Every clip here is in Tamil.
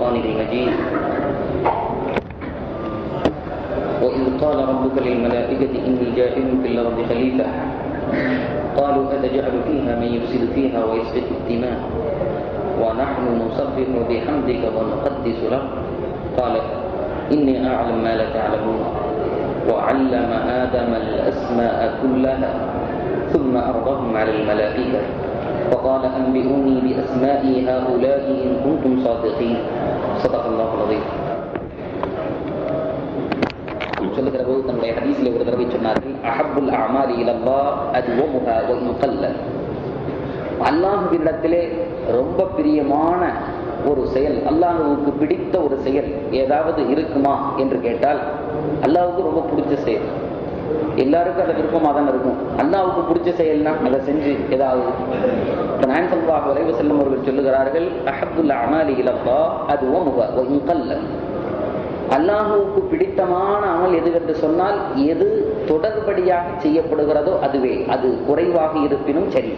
الشيطان المجيد وإذ قال ربك للملائكة إني جاعل في الأرض خليفة قالوا أتجعل فيها من يفسد فيها ويسفك الدماء ونحن نسبح بحمدك ونقدس لك قال إني أعلم ما لا تعلمون وعلم آدم الأسماء كلها ثم عرضهم على الملائكة فقال أنبئوني بأسماء هؤلاء إن كنتم صادقين صدق الله العظيم. சொல்லுகிற போது தன்னுடைய ஹதீஸில் ஒரு தடவை சொன்னார்கள், அஹப்புல் அஅமாலி இலல்லாஹ் அத்வமுஹா வ இன் கல்ல. அல்லாஹ்விடத்திலே ரொம்ப பிரியமான ஒரு செயல், அல்லாஹ்வுக்கு பிடித்த ஒரு செயல் ஏதாவது இருக்குமா என்று கேட்டால், அல்லாஹ்வுக்கு ரொம்ப பிடிச்ச செயல் எல்லாருக்கும் அதை விருப்பமாக தான் இருக்கும். அல்லாஹ்வுக்கு பிடிச்ச செயல்னா அதை செஞ்சு ஏதாவது நாயகம் ஸல்லல்லாஹு அலைஹி வஸல்லம் அவர்கள் சொல்லுகிறார்கள், அஹப்புல் அஅமாலி இலல்லாஹ் அத்வமுஹா வ இன் கல்ல. அல்லாஹுவுக்கு பிடித்தமான அமல் எதுவென்று சொன்னால், எது தொடர்படியாக செய்யப்படுகிறதோ அதுவே, அது குறைவாக இருப்பினும் சரி.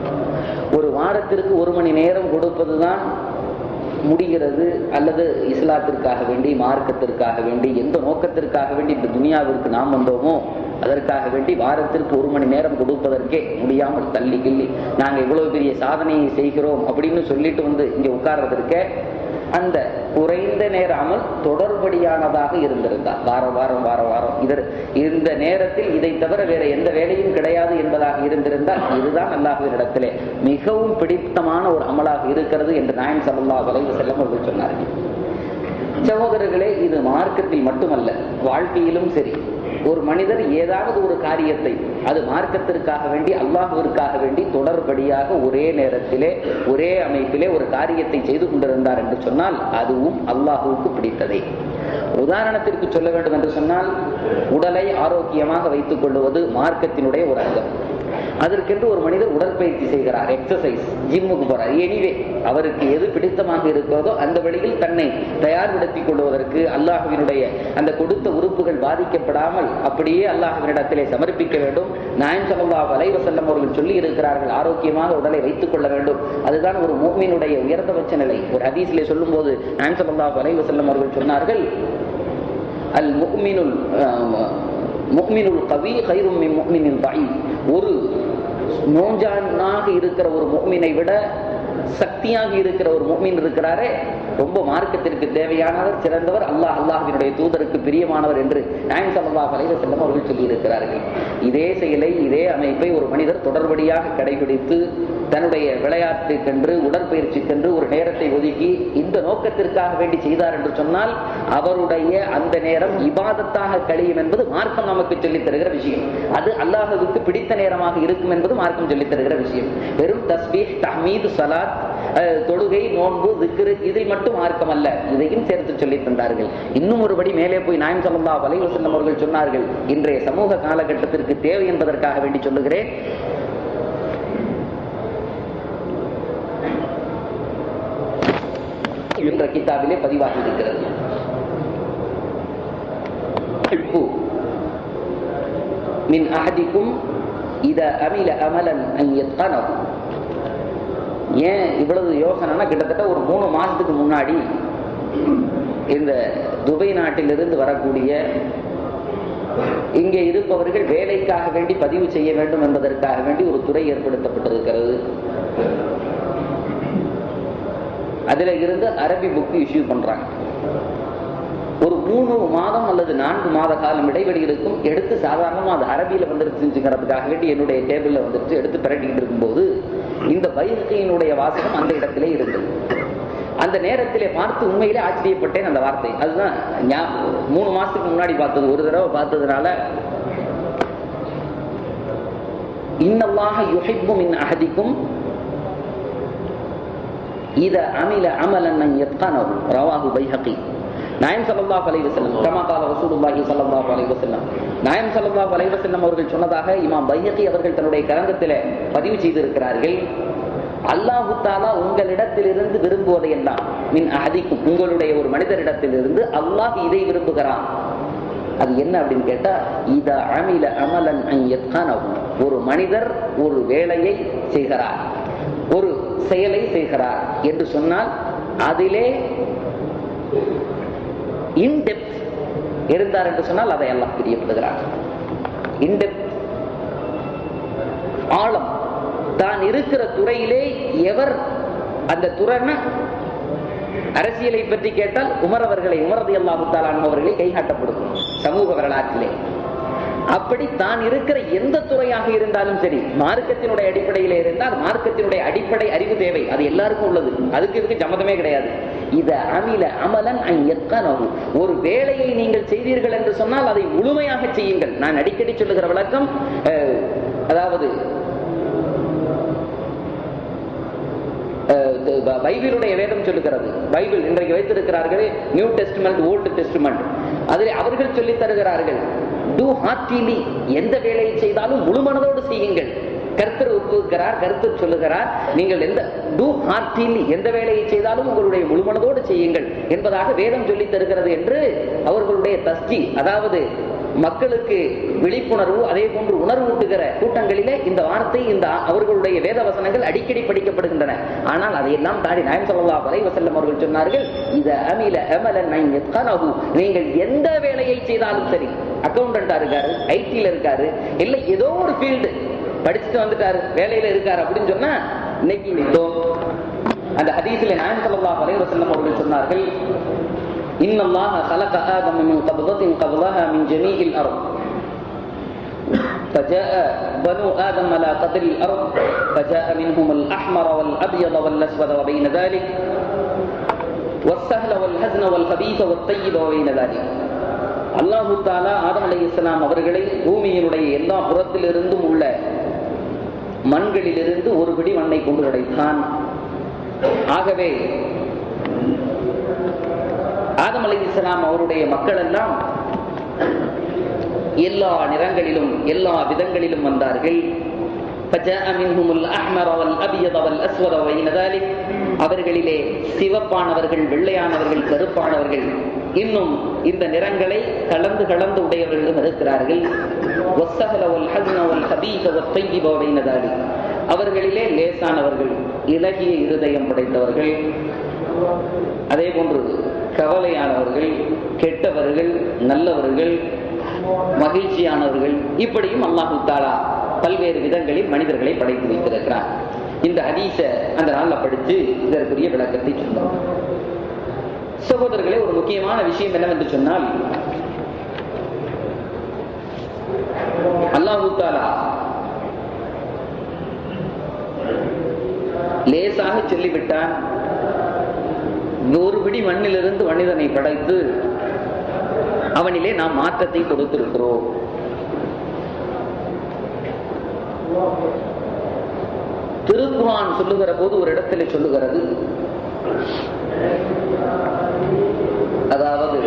ஒரு வாரத்திற்கு 1 மணி நேரம் கொடுப்பதுதான் முடிகிறது, அல்லது இஸ்லாத்திற்காக வேண்டி, மார்க்கத்திற்காக வேண்டி, எந்த நோக்கத்திற்காக வேண்டி இந்த துனியாவிற்கு நாம் வந்தோமோ அதற்காக வேண்டி வாரத்திற்கு 1 மணி நேரம் கொடுப்பதற்கே முடியாமல் தள்ளி கிள்ளி நாங்கள் இவ்வளவு பெரிய சாதனையை செய்கிறோம் அப்படின்னு சொல்லிட்டு வந்து இங்கே உட்கார்றதற்கே அந்த குறைந்த நேர அமல் தொடர்படியானதாக இருந்திருந்தார். வாரம் வாரம் வாரம் வாரம் இந்த நேரத்தில் இதை தவிர வேற எந்த வேலையும் கிடையாது என்பதாக இருந்திருந்தால், இதுதான் அல்லாஹ்வினிடத்திலே மிகவும் பிடித்தமான ஒரு அமலாக இருக்கிறது என்று நாயகம் ஸல்லல்லாஹு அலைஹி வஸல்லம் அவர்கள் சொன்னார்கள். சகோதரர்களே, இது மார்க்கத்தில் மட்டுமல்ல, வாழ்க்கையிலும் சரி. ஒரு மனிதர் ஏதாவது ஒரு காரியத்தை, அது மார்க்கத்திற்காக வேண்டி, அல்லாஹ்விற்காக வேண்டி தொடர்படியாக ஒரே நேரத்திலே ஒரே அமைப்பிலே ஒரு காரியத்தை செய்து கொண்டிருந்தார் என்று சொன்னால், அதுவும் அல்லாஹ்வுக்கு பிடித்ததே. உதாரணத்திற்கு சொல்ல வேண்டும் என்று சொன்னால், உடலை ஆரோக்கியமாக வைத்துக் கொள்வது மார்க்கத்தினுடைய ஒரு அங்கம். அதற்கென்று ஒரு மனிதர் உடற்பயிற்சி செய்கிறார், எக்ஸசைஸ், ஜிம்முக்கு போறார். எனிவே அவருக்கு எது பிடித்தமாக இருக்கிறதோ அந்த வழியில் தன்னை தயார்படுத்திக் கொள்வதற்கு, அல்லாஹ்வினுடைய அந்த கொடுத்த உறுப்புகள் பாதிக்கப்படாமல் அப்படியே அல்லாஹ்வினிடத்திலே சமர்ப்பிக்க வேண்டும். நாயகம் ஸல்லல்லாஹு அலைஹி வஸல்லம் அவர்கள் சொல்லி இருக்கிறார்கள், ஆரோக்கியமாக உடலை வைத்துக் கொள்ள வேண்டும். அதுதான் ஒரு முஃமினுடைய உயர்ந்தபட்ச நிலை. ஒரு ஹதீஸிலே சொல்லும் போது நாயகம் ஸல்லல்லாஹு அலைஹி வஸல்லம் அவர்கள் சொன்னார்கள், அல் முஃமினுல் கவி கைரும் மின் முஃமினில் தஈஃப். ஒரு நோஞ்சானாக இருக்கிற ஒரு முஃமினை விட சக்தியாக இருக்கிற ஒரு முஃமின் இருக்கிறாரே, ரொம்ப மார்க்கத்திற்கு தேவையானவர், சிறந்தவர், அல்லாஹ்வினுடைய தூதருக்கு பிரியமானவர் என்று நாயகம் ஸல்லல்லாஹு அலைஹி வஸல்லம் அவர்கள் சொல்லி இருக்கிறார்கள். இதே செயலை, இதே அமைப்பை ஒரு மனிதர் தொடர்படியாக கடைபிடித்து தன்னுடைய விளையாட்டுக்கென்று, உடற்பயிற்சிக்கென்று ஒரு நேரத்தை ஒதுக்கி இந்த நோக்கத்திற்காக வேண்டி செய்தார் என்று சொன்னால், அவருடைய அந்த நேரம் இபாதத்தாக கழியும் என்பது மார்க்கம் நமக்கு சொல்லித் தருகிற விஷயம். அது அல்லாஹ்வுக்கு பிடித்த நேரமாக இருக்கும் என்பது மார்க்கம் சொல்லித் தருகிற விஷயம். வெறும் தஸ்பீஹ், தஹ்மீத், ஸலாத், தொழுகை, நோன்பு, திக்ர், இதில் மட்டும் மார்க்கம் அல்ல, இதையும் சேர்த்து சொல்லி தந்தார்கள். இன்னும் ஒருபடி மேலே போய் நாயகம் ஸல்லல்லாஹு அலைஹி வஸல்லம் அவர்கள் சொன்னார்கள், இன்றைய சமூக காலகட்டத்திற்கு தேவை என்பதற்காக வேண்டி சொல்லுகிறேன், என்ற கிதாபிலே பதிவாகி இருக்கிறது. மின் அஹதிக்கும் இத அமில அமலன் அன் யத்கனஹு. ஏன் இவ்வளவு யோசனைனா, கிட்டத்தட்ட ஒரு 3 மாசத்துக்கு முன்னாடி இந்த துபை நாட்டிலிருந்து வரக்கூடிய இங்கே இருப்பவர்கள் வேலைக்காக வேண்டி பதிவு செய்ய வேண்டும் என்பதற்காக வேண்டி ஒரு துறை ஏற்படுத்தப்பட்டிருக்கிறது. அதுல இருந்து அரபி புக் இஷ்யூ பண்றாங்க. ஒரு 3 மாதம் அல்லது 4 மாத காலம் இடைவெளி இருக்கும். எடுத்து சாதாரணமா அது அரபியில வந்துருச்சுங்கிறதுக்காக வேண்டி என்னுடைய டேபிள்ல வந்துட்டு எடுத்து பிரட்டிக்கிட்டு இருக்கும்போது இந்த பைஹக்கியினுடைய வாசகம் அந்த இடத்திலே இருந்தது. அந்த நேரத்திலே பார்த்து உண்மையிலே ஆச்சரியப்பட்டேன். அந்த வார்த்தை அதுதான் 3 மாசத்துக்கு முன்னாடி பார்த்தது. ஒரு தடவை பார்த்ததுனால, இன்னல்லாஹ யுஹிப்பு மின் அஹதிக்கும் இத அமில அமலன் அன் யத்கனஹு ரவாஹு பைஹகி. நாயகம் ஸல்லல்லாஹு அலைஹி வஸல்லம் கமா கால ரசூலுல்லாஹி ஸல்லல்லாஹு அலைஹி வஸல்லம், நாயகம் ஸல்லல்லாஹு அலைஹி வஸல்லம் அவர்கள் சொன்னதாக இமாம் பைஹகி அவர்கள் தன்னுடைய கிரந்தத்திலே பதிவு செய்திருக்கிறார்கள். அல்லாஹு தஆலா உங்களிடத்திலிருந்து விரும்புவதையெல்லாம், மின் அஹதிக்கும், உங்களுடைய ஒரு மனிதரிடத்திலிருந்து அல்லாஹ் இதை விரும்புகிறான். அது என்ன அப்படின்னு கேட்டா, இத அமில அமலன் அன் யத்கனஹு. ஒரு மனிதர் ஒரு வேலையை செய்கிறார், ஒரு செயலை செய்கிறார் என்று சொன்னால் அதிலே இன்டெப்த் இருந்தார் என்று சொன்னால் அதை அல்லாஹ் பிரியப்படுகிறார். இன்டெப்த், ஆழம், தான் இருக்கிற துறையிலே எவர் அந்த துறைன அரசியலை பற்றி கேட்டால் உமர் அவர்களை, உமர் ரலியல்லாஹு தஆலா அன்ஹு அவர்களை கைகாட்டப்படும் சமூக வரலாற்றிலே. அப்படி தான் இருக்கிற எந்த துறையாக இருந்தாலும் சரி, மார்க்கத்தினுடைய அடிப்படையில இருந்தால் மார்க்கத்தினுடைய அடிப்படை அறிவு தேவை, அது எல்லாருக்கும் உள்ளது, அதுக்கு இதுக்கு சம்மதமே கிடையாது. இத அமில அமலன் அன்யத்கனஹு, ஒரு வேலையை நீங்கள் செய்தீர்கள் என்று சொன்னால் அதை முழுமையாக செய்யுங்கள். நான் அடிக்கடி சொல்லுகிற விளக்கம், அதாவது பைபிளுடைய வேதம் சொல்லுகிறது. பைபிள் இன்றைக்கு வைத்திருக்கிறார்கள் நியூ டெஸ்டிமெண்ட், ஓல்டு டெஸ்டிமெண்ட். அதில் அவர்கள் சொல்லி தருகிறார்கள், டூ ஹார்ட்டிலி, எந்த வேலையை செய்தாலும் முழு மனதோடு செய்யுங்கள். கர்த்தர் ஒப்புக்கிறார், கர்த்தர் சொல்லுகிறார், நீங்கள் டூ ஹார்ட்டிலி, எந்த வேலையை செய்தாலும் உங்களுடைய முழு மனதோடு செய்யுங்கள் என்பதாக வேதம் சொல்லி தருகிறது என்று அவர்களுடைய தஸ்தி, அதாவது மக்களுக்கு விழிப்புணர்வு, அதே போன்று உணர்வூட்டுகிற கூட்டங்களிலே இந்த வார்த்தை, இந்த அவர்களுடைய வேத வசனங்கள் அடிக்கடி படிக்கப்படுகின்றன. ஆனால் அதையெல்லாம் தாண்டி நாயகம் ஸல்லல்லாஹு அலைஹி வஸல்லம் அவர்கள் சொன்னார்கள், இத அமில அமலன் யத்கனஹு, நீங்கள் எந்த வேலையை செய்தாலும் சரி, அக்கவுண்டண்டா இருக்காரு, ஐடில இருக்காரு, இல்ல ஏதோ ஒரு ஃபீல்டு படிச்சுட்டு வந்துட்டாரு, வேலையில இருக்காரு அப்படின்னு சொன்னா இன்னைக்கு அந்த ஹதீஸிலே நாயகம் ஸல்லல்லாஹு அலைஹி வஸல்லம் அவர்கள் சொன்னார்கள், إن الله خلق آدم من قبضة قبضها من جميع الأرض فجاء بنو آدم على قدر الأرض فجاء منهم الأحمر والأبيض والأسود وبين ذلك والسهل والحزن والخبيث والطيب وبين ذلك. அல்லாஹு தஆலா ஆதம் அலைஹிஸ்ஸலாம் அவர்களை பூமியினுடைய எல்லா புறத்திலிருந்தும் உள்ள மண்களிலிருந்து ஒரு பிடி மண்ணை கொண்டு கிடைத்தான். ஆகவே ஆதம் அலைஹிஸ்ஸலாம் அவருடைய மக்கள் எல்லாம் எல்லா நிறங்களிலும் எல்லா விதங்களிலும் வந்தார்கள். அவர்களிலே சிவப்பானவர்கள், வெள்ளையானவர்கள், கருப்பானவர்கள், இன்னும் இந்த நிறங்களை கலந்து கலந்து உடையவர்களும் இருக்கிறார்கள். அவர்களிலே லேசானவர்கள், இலகிய இருதயம் படைத்தவர்கள், அதே போன்று கவலையானவர்கள், கெட்டவர்கள், நல்லவர்கள், மகிழ்ச்சியானவர்கள், இப்படியும் அல்லாஹு தஆலா பல்வேறு விதங்களில் மனிதர்களை படைத்து வைத்திருக்கிறார். இந்த ஹதீஸ அந்த நாள்ல படித்து இதற்குரிய விளக்கத்தை சொன்னோம். சகோதரர்களே, ஒரு முக்கியமான விஷயம் என்னவென்று சொன்னால், அல்லாஹு தஆலா லேசாக சொல்லிவிட்டான், ஒரு பிடி மண்ணிலிருந்து மனிதனை படைத்து அவனிலே நாம் மாற்றத்தை கொடுத்திருக்கிறோம். திருக்குர்ஆன் சொல்லுகிற போது ஒரு இடத்துல சொல்லுகிறது, அதாவது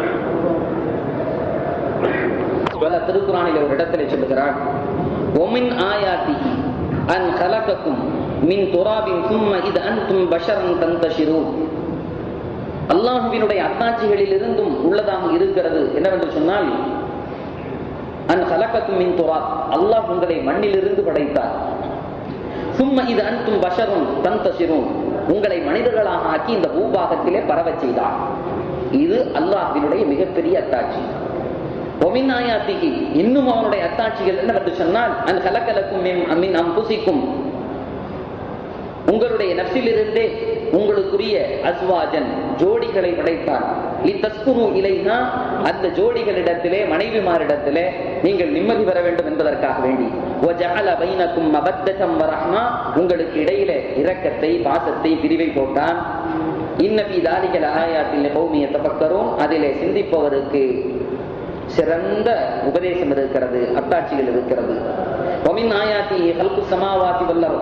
திருக்குர்ஆனில் ஒரு இடத்துல சொல்லுகிறான், ஒமின் ஆயாத்திஹி அன் கலகக்கும் மின் துராபின் சும்ம இது அன்தும் பஷரன் தந்தஷிரூன். அல்லாஹ்வினுடைய அத்தாட்சிகளில் இருந்தும் உள்ளதாக இருக்கிறது என்னவென்று சொன்னால், அன் கலகக்கும் மின் துராப், அல்லாஹ் உங்களை மண்ணிலிருந்து படைத்தார். சும்ம இது அன்தும் பஷரன் தந்தஷிரூன், உங்களை மனிதர்களாக ஆக்கி இந்த பூபாகத்திலே பரவச் செய்தார். இது அல்லாஹ்வினுடைய மிகப்பெரிய அத்தாட்சி. ஒமின் ஆயாத்திஹி, இன்னும் அவனுடைய அத்தாட்சிகள் என்னவென்று சொன்னால், அன் கலகலக்கும் மின் அன்ஃபுசிக்கும், உங்களுடைய நஃப்ஸிலிருந்தே உங்களுக்குரிய அஸ்வாஜன், ஜோடிகளை படைத்தான். லிதஸ்குரு இலைஹா, அந்த ஜோடிகளிடத்திலே, மனைவிமாரிடத்திலே நீங்கள் நிம்மதி பெற வேண்டும் என்பதற்காக வேண்டி. வஜஅல பைனக்கும் மவத்தம் வரஹ்மா, உங்களுக்கு இடையிலே இரக்கத்தை, பாசத்தை, பிரிவை போட்டான். இன்ன ஃபீ ذلك لآيات لقوم يتفكرون, அதிலே சிந்திப்பவருக்கு சிறந்த உபதேசம் இருக்கிறது, அத்தாட்சிகள் இருக்கிறது. வமின் ஆயாத்திஹி ஹல்குஸ் ஸமாவாதி வல் அர்த்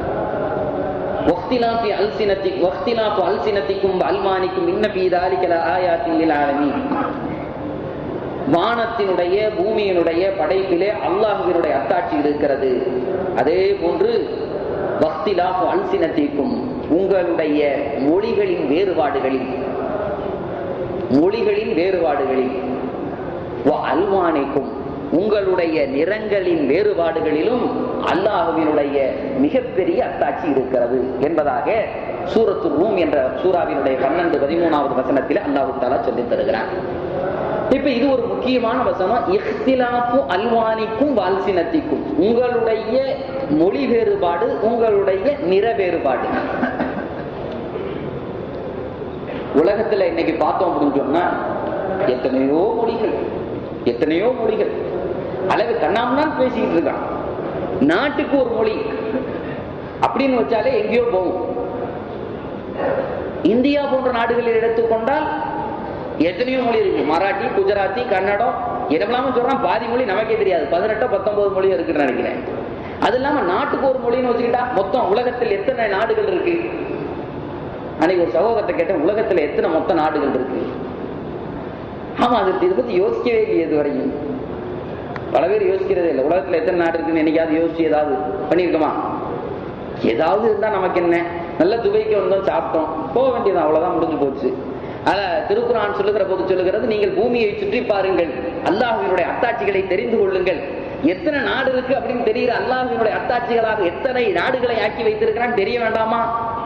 வக்திலாஃபு அல்சினத்திக்கும் வஅல்வானிக்கும் இன்ன ஃபீ ذلك لآيات للعالمين. வானத்தினுடைய பூமியினுடைய படைப்பிலே அல்லாஹ்வினுடைய அத்தாட்சி இருக்கிறது. அதே போன்று வக்திலாஃபு அல்சினத்திக்கும், உங்களுடைய மொழிகளின் வேறுபாடுகளில் வஅல்வானிக்கும், உங்களுடைய நிறங்களின் வேறுபாடுகளிலும் அல்லாஹ்வினுடைய மிகப்பெரிய அத்தாட்சி இருக்கிறது என்பதாக சூரத்து ரூம் என்ற சூராவினுடைய 12-13வது வசனத்தில் அல்லாஹ் தஆலா சொல்லித் தருகிறார். இப்ப இது ஒரு முக்கியமான வசனம். இஹ்திலாஃபு அல்வானிக்கும் வால்சினத்திக்கும், உங்களுடைய மொழி வேறுபாடு, உங்களுடைய நிற வேறுபாடு. உலகத்துல இன்னைக்கு பார்த்தோம் அப்படின்னு சொன்னா எத்தனையோ மொழிகள் அளவு கண்ணாமதான் பேசிக்கிட்டு இருக்கான். நாட்டுக்கு ஒரு மொழி அப்படின்னு வச்சாலே எங்கேயோ போகும். இந்தியா போன்ற நாடுகளில் எடுத்துக்கொண்டால் எத்தனையோ மொழி இருக்கு. மராட்டி, குஜராத்தி, கன்னடம், என்னெல்லாம சொல்றான். பாதி மொழி நமக்கே தெரியாது. 18-19 மொழி இருக்குன்னு நினைக்கிறேன். அது இல்லாம நாட்டுக்கு ஒரு மொழின்னு வச்சுக்கிட்டா மொத்தம் உலகத்தில் எத்தனை நாடுகள் இருக்கு? அன்னைக்கு ஒரு சகோதரத்தை கேட்டேன், உலகத்துல எத்தனை மொத்த நாடுகள் இருக்கு? ஆமா, அது இதை பத்தி யோசிக்கவே இல்லையே இதுவரையும். பல பேர் யோசிக்கிறதே இல்லை. உலகத்துல எத்தனை நாடு இருக்குன்னு என்னைக்காவது யோசிச்சு ஏதாவது பண்ணிருக்கோமா? ஏதாவது இருந்தா நமக்கு என்ன, நல்ல துபைக்கு வந்தோம், சாப்பிட்டோம், போக வேண்டியதான், அவ்வளவுதான், முடிஞ்சு போச்சு. ஆனா திருக்குர்ஆன் சொல்லுகிற போது சொல்லுகிறது, நீங்கள் பூமியை சுற்றி பாருங்கள், அல்லாஹ்வினுடைய அத்தாட்சிகளை தெரிந்து கொள்ளுங்கள். எத்தனை நாடு இருக்கு அப்படின்னு தெரிகிற அல்லாஹ்வினுடைய அத்தாட்சிகளாக எத்தனை நாடுகளை ஆக்கி வைத்திருக்கிறான் தெரிய வேண்டாமா?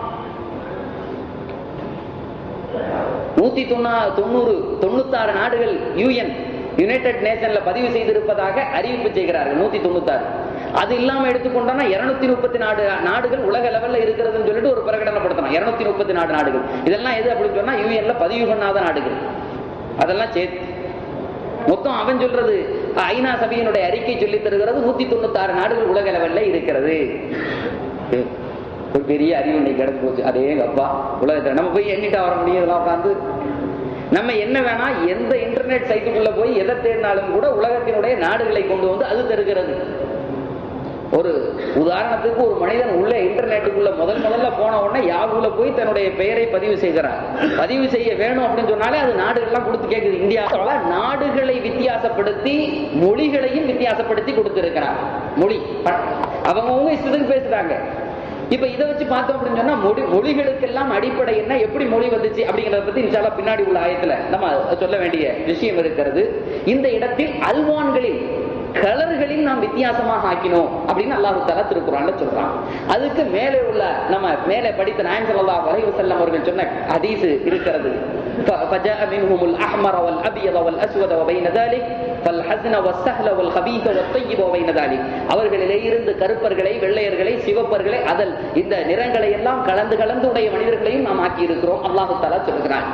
196 நாடுகள் யுனைடெட் நேஷன்ல பதிவு செய்திருப்பதாக அறிவிப்பு செய்கிறார்கள். 196. அது இல்லாம எடுத்துக்கொண்டா 234 நாடுகள் உலக லெவல்ல இருக்கிறதுன்னு சொல்லிட்டு ஒரு பிரகடனப்படுத்தணும். 234 நாடுகள். இதெல்லாம் எது அப்படின்னு சொன்னா யுஎன்ல பதிவு பண்ணாத நாடுகள். அதெல்லாம் சேர்த்து மொத்தம் அவன் சொல்றது, ஐநா சபையினுடைய அறிக்கை சொல்லி தருகிறது 196 நாடுகள் உலக லெவல்ல இருக்கிறது. ஒரு பெரிய அறிவு இன்னைக்கு கிடைச்சு போச்சு. அதே அப்பா உலகத்துல நம்ம போய் எண்ணிட்டா வர முடியும்? இதெல்லாம் உட்காந்து நம்ம என்ன வேணா எந்த இன்டர்நெட் சைட்டுக்குள்ள போய் எதை தேடினாலும் கூட உலகத்தினுடைய நாடுகளை கொண்டு வந்து அது தருகிறது. ஒரு உதாரணத்துக்கு, ஒரு மனிதன் உள்ள இன்டர்நெட்டுக்குள்ள முதல்ல போன உடனே யாகுல போய் தன்னுடைய பெயரை பதிவு செய்கிறார். பதிவு செய்ய வேணும் அப்படின்னு சொன்னாலே அது நாடுகள்லாம் கொடுத்து கேட்குது. இந்தியாவில் நாடுகளை வித்தியாசப்படுத்தி மொழிகளையும் வித்தியாசப்படுத்தி கொடுத்திருக்கிறார். மொழி அவங்க இஷ்டத்துக்கு பேசுறாங்க. இப்ப இதை வச்சு பார்த்தோம் அப்படின்னு சொன்னா மொழிகளுக்கெல்லாம் அடிப்படை என்ன, எப்படி மொழி வந்துச்சு அப்படிங்கறத பத்தி இன்ஷா அல்லாஹ் பின்னாடி உள்ள ஆயத்துல நம்ம சொல்ல வேண்டிய விஷயம் இருக்கிறது. இந்த இடத்தில் அல்வான்களில், கலர்களில் நாம் வித்தியாசமாக ஆக்கினோம் அப்படின்னு அல்லாஹ் தஆலா திருக்குர்ஆன்ல சொல்றான். அதுக்கு மேலே உள்ள நம்ம மேலே படித்த நாயகம் ஸல்லல்லாஹு அலைஹி வஸல்லம் அவர்கள் சொன்ன ஹதீஸ் இருக்கிறது. فجاء منهم الأحمر والأبيض والأسود وبين ذلك فالحزن والسهل والخبيث والطيب وبين ذلك. அவர்களிலே இருந்து கருப்பர்களை, வெள்ளையர்களை, சிவப்பர்களை, அதல் இந்த நிறங்களை எல்லாம் கலந்து உடைய மனிதர்களையும் நாம் ஆக்கி இருக்கிறோம் அல்லாஹ் தஆலா சொல்கிறான்.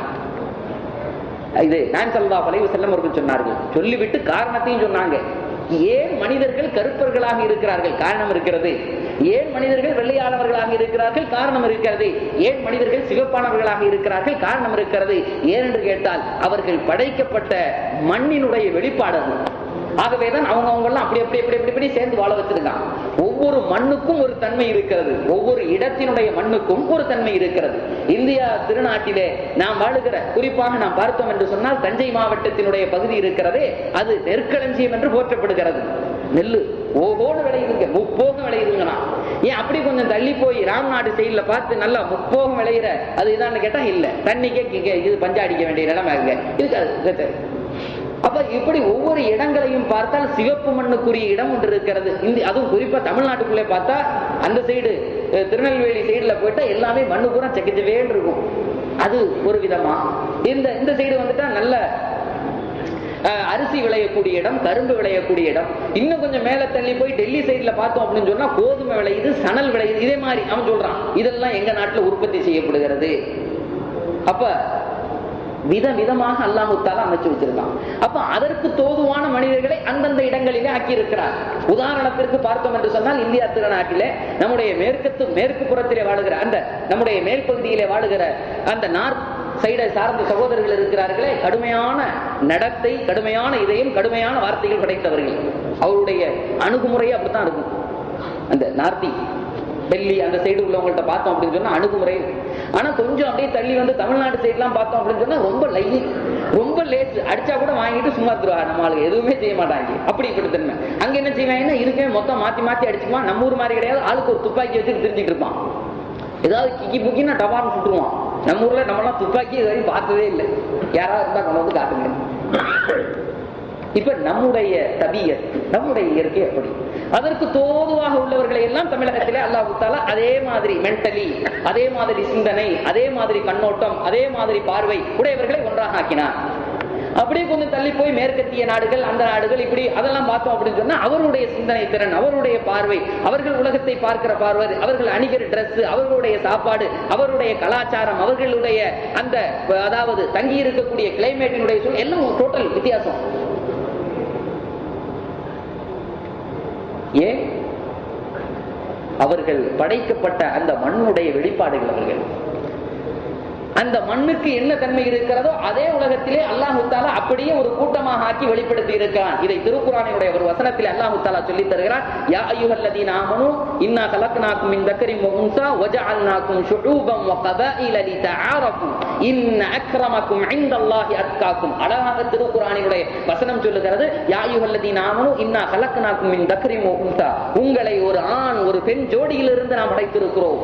இது நாயகம் ஸல்லல்லாஹு அலைஹி வஸல்லம் அவர்கள் சொன்னார்கள். சொல்லிவிட்டு காரணத்தையும் சொன்னாங்க. ஏன் மனிதர்கள் கருப்பர்களாக இருக்கிறார்கள்? காரணம் இருக்கிறது. ஏன் மனிதர்கள் வெள்ளையானவர்களாக இருக்கிறார்கள்? காரணம் இருக்கிறது. ஏன் மனிதர்கள் சிவப்பானவர்களாக இருக்கிறார்கள்? காரணம் இருக்கிறது. ஏனென்று கேட்டால் அவர்கள் படைக்கப்பட்ட மண்ணினுடைய வெளிப்பாடு. ஆகவேதான் அவங்க எல்லாம் அப்படி சேர்ந்து வாழ வச்சிருக்காங்க. ஒவ்வொரு மண்ணுக்கும் ஒரு தன்மை இருக்கிறது. ஒவ்வொரு இடத்தினுடைய மண்ணுக்கும் ஒரு தன்மை இருக்கிறது. இந்தியா திருநாட்டிலே நாம் வாழுகிற, குறிப்பாக நாம் பார்த்தோம் என்று சொன்னால் தஞ்சை மாவட்டத்தினுடைய பகுதி இருக்கிறதே, அது நெற்களஞ்சியம் என்று போற்றப்படுகிறது. நெல்லு ஓகோடு விளையுதுங்க, முப்போகம் விளையுதுங்கண்ணா. ஏன் அப்படி கொஞ்சம் தள்ளி போய் ராம்நாடு சைடுல பார்த்து நல்லா முப்போகம் விளையிற அது இதான்னு கேட்டா இல்ல, தண்ணிக்கே இது பஞ்சா அடிக்க வேண்டிய நிலைமை இருக்காது. அப்ப இப்படி ஒவ்வொரு இடங்களையும் பார்த்தால் சிவப்பு மண்ணுக்குரிய இடம் ஒன்று இருக்கிறது. அதுவும் குறிப்பா தமிழ்நாட்டுக்குள்ளே பார்த்தா அந்த சைடு திருநெல்வேலி சைடுல போயிட்டா எல்லாமே மண்ணு பூரா செக்கச்சவேன்னு இருக்கும். அது ஒரு விதமா. இந்த சைடு வந்துட்டா நல்ல அரிசி விளையக்கூடிய இடம், கரும்பு விளையக்கூடிய இடம். இன்னும் கொஞ்சம் மேல தள்ளி போய் டெல்லி சைடுல பார்த்தோம் அப்படின்னு சொன்னா கோதுமை விளையுது, சணல் விளையுது. இதே மாதிரி அவன் சொல்றான் இதெல்லாம் எங்க நாட்டுல உற்பத்தி செய்யப்படுகிறது. அப்ப விதவிதமாக அல்லாஹ் தஆலா அமைச்சு வச்சிருக்கான். அப்ப அதற்கு தோதுவான மனிதர்களை அந்தந்த இடங்களிலே ஆக்கி இருக்கிறார். உதாரணத்திற்கு பார்த்தோம் என்று சொன்னால் இந்தியா திருநாட்டிலே நம்முடைய மேற்கு புறத்திலே வாழுகிற அந்த நம்முடைய மேல் பகுதியிலே வாழுகிற அந்த நார்த் சைடை சார்ந்த சகோதரர்கள் இருக்கிறார்களே, கடுமையான நடத்தை, கடுமையான இதயம், கடுமையான வார்த்தைகள் படைத்தவர்கள். அவருடைய அணுகுமுறை அப்படித்தான் இருக்கும். அந்த நார்த்தி டெல்லி அந்த சைடு உள்ளவங்கள்ட்ட பார்த்தோம் அப்படின்னு சொன்னா அணுகுமுறை. ஆனா கொஞ்சம் அப்படியே தள்ளி வந்து தமிழ்நாடு சைட்லாம் பார்த்தோம் அப்படின்னு சொன்னா ரொம்ப லேட், அடிச்சா கூட வாங்கிட்டு சும்மா தருவா. நம்மளுக்கு எதுவுமே செய்ய மாட்டாங்க. இப்படி தன்மை. அங்க என்ன செய்வாங்கன்னா இருக்கே மொத்தம் மாத்தி அடிச்சுமா. நம்ம ஊர் மாதிரி கிடையாது. ஆளுக்கு ஒரு துப்பாக்கி வச்சு தெரிஞ்சுட்டு இருப்பான். ஏதாவது கிக்கி புக்கின்னா டபான்னு சுட்டுருவான். நம்ம ஊர்ல நம்மளாம் துப்பாக்கி இது வரைக்கும் பார்த்ததே இல்லை. யாராவது இருந்தா கொண்டு வந்து காட்டுங்க. இப்ப நம்முடைய தபியத், நம்முடைய இயற்கை அப்படி. அதற்கு தோதுவாக உள்ளவர்களை எல்லாம் தமிழகத்திலே அல்லாஹ் தஆலா அதே மாதிரி மென்டலி, அதே மாதிரி சிந்தனை, அதே மாதிரி கண்ணோட்டம், அதே மாதிரி பார்வை உடையவர்களை ஒன்றாக ஆக்கினார். அப்படியே கொஞ்சம் தள்ளி போய் மேற்கத்திய நாடுகள், அந்த நாடுகள் இப்படி அதெல்லாம் பார்த்தோம் அப்படின்னு சொன்னா அவருடைய சிந்தனை திறன், அவருடைய பார்வை, அவர்கள் உலகத்தை பார்க்கிற பார்வை, அவர்கள் அணிகிற டிரெஸ், அவர்களுடைய சாப்பாடு, அவருடைய கலாச்சாரம், அவர்களுடைய அந்த அதாவது தங்கி இருக்கக்கூடிய கிளைமேட்டினுடைய சூழல் எல்லாம் டோட்டல் வித்தியாசம். ஏன்? அவர்கள் படைக்கப்பட்ட அந்த மண்ணுடைய வெளிப்பாடுகள். அவர்கள் அந்த மண்ணுக்கு என்ன தன்மை இருக்கிறதோ அதே உலகத்திலே அல்லாஹு தஆலா அப்படியே ஒரு கூட்டமாக ஆக்கி வெளிப்படுத்தி இருக்கிறான். இதை திருக்குர்ஆனினுடைய ஒரு வசனத்தில் அல்லாஹு தஆலா சொல்லி தருகிறார். யா அய்யுஹல்லதீன ஆமனூ இன்னா கலக்னாக்கும் மின் தக்கரின் வ உன்ஸா வஜஅல்னாக்கும் ஷுஊபன் வ கபாயில லிதஆரஃபு இன்ன அக்ரமக்கும் இன்தல்லாஹி அத்காக்கும். அழகாக திருக்குர்ஆனினுடைய வசனம் சொல்லுகிறது. யா அய்யுஹல்லதீன ஆமனூ இன்னா கலக்னாக்கும் மின் தக்கரின் வ உன்ஸா, உங்களை ஒரு ஆண் ஒரு பெண் ஜோடியிலிருந்து நாம் படைத்திருக்கிறோம்.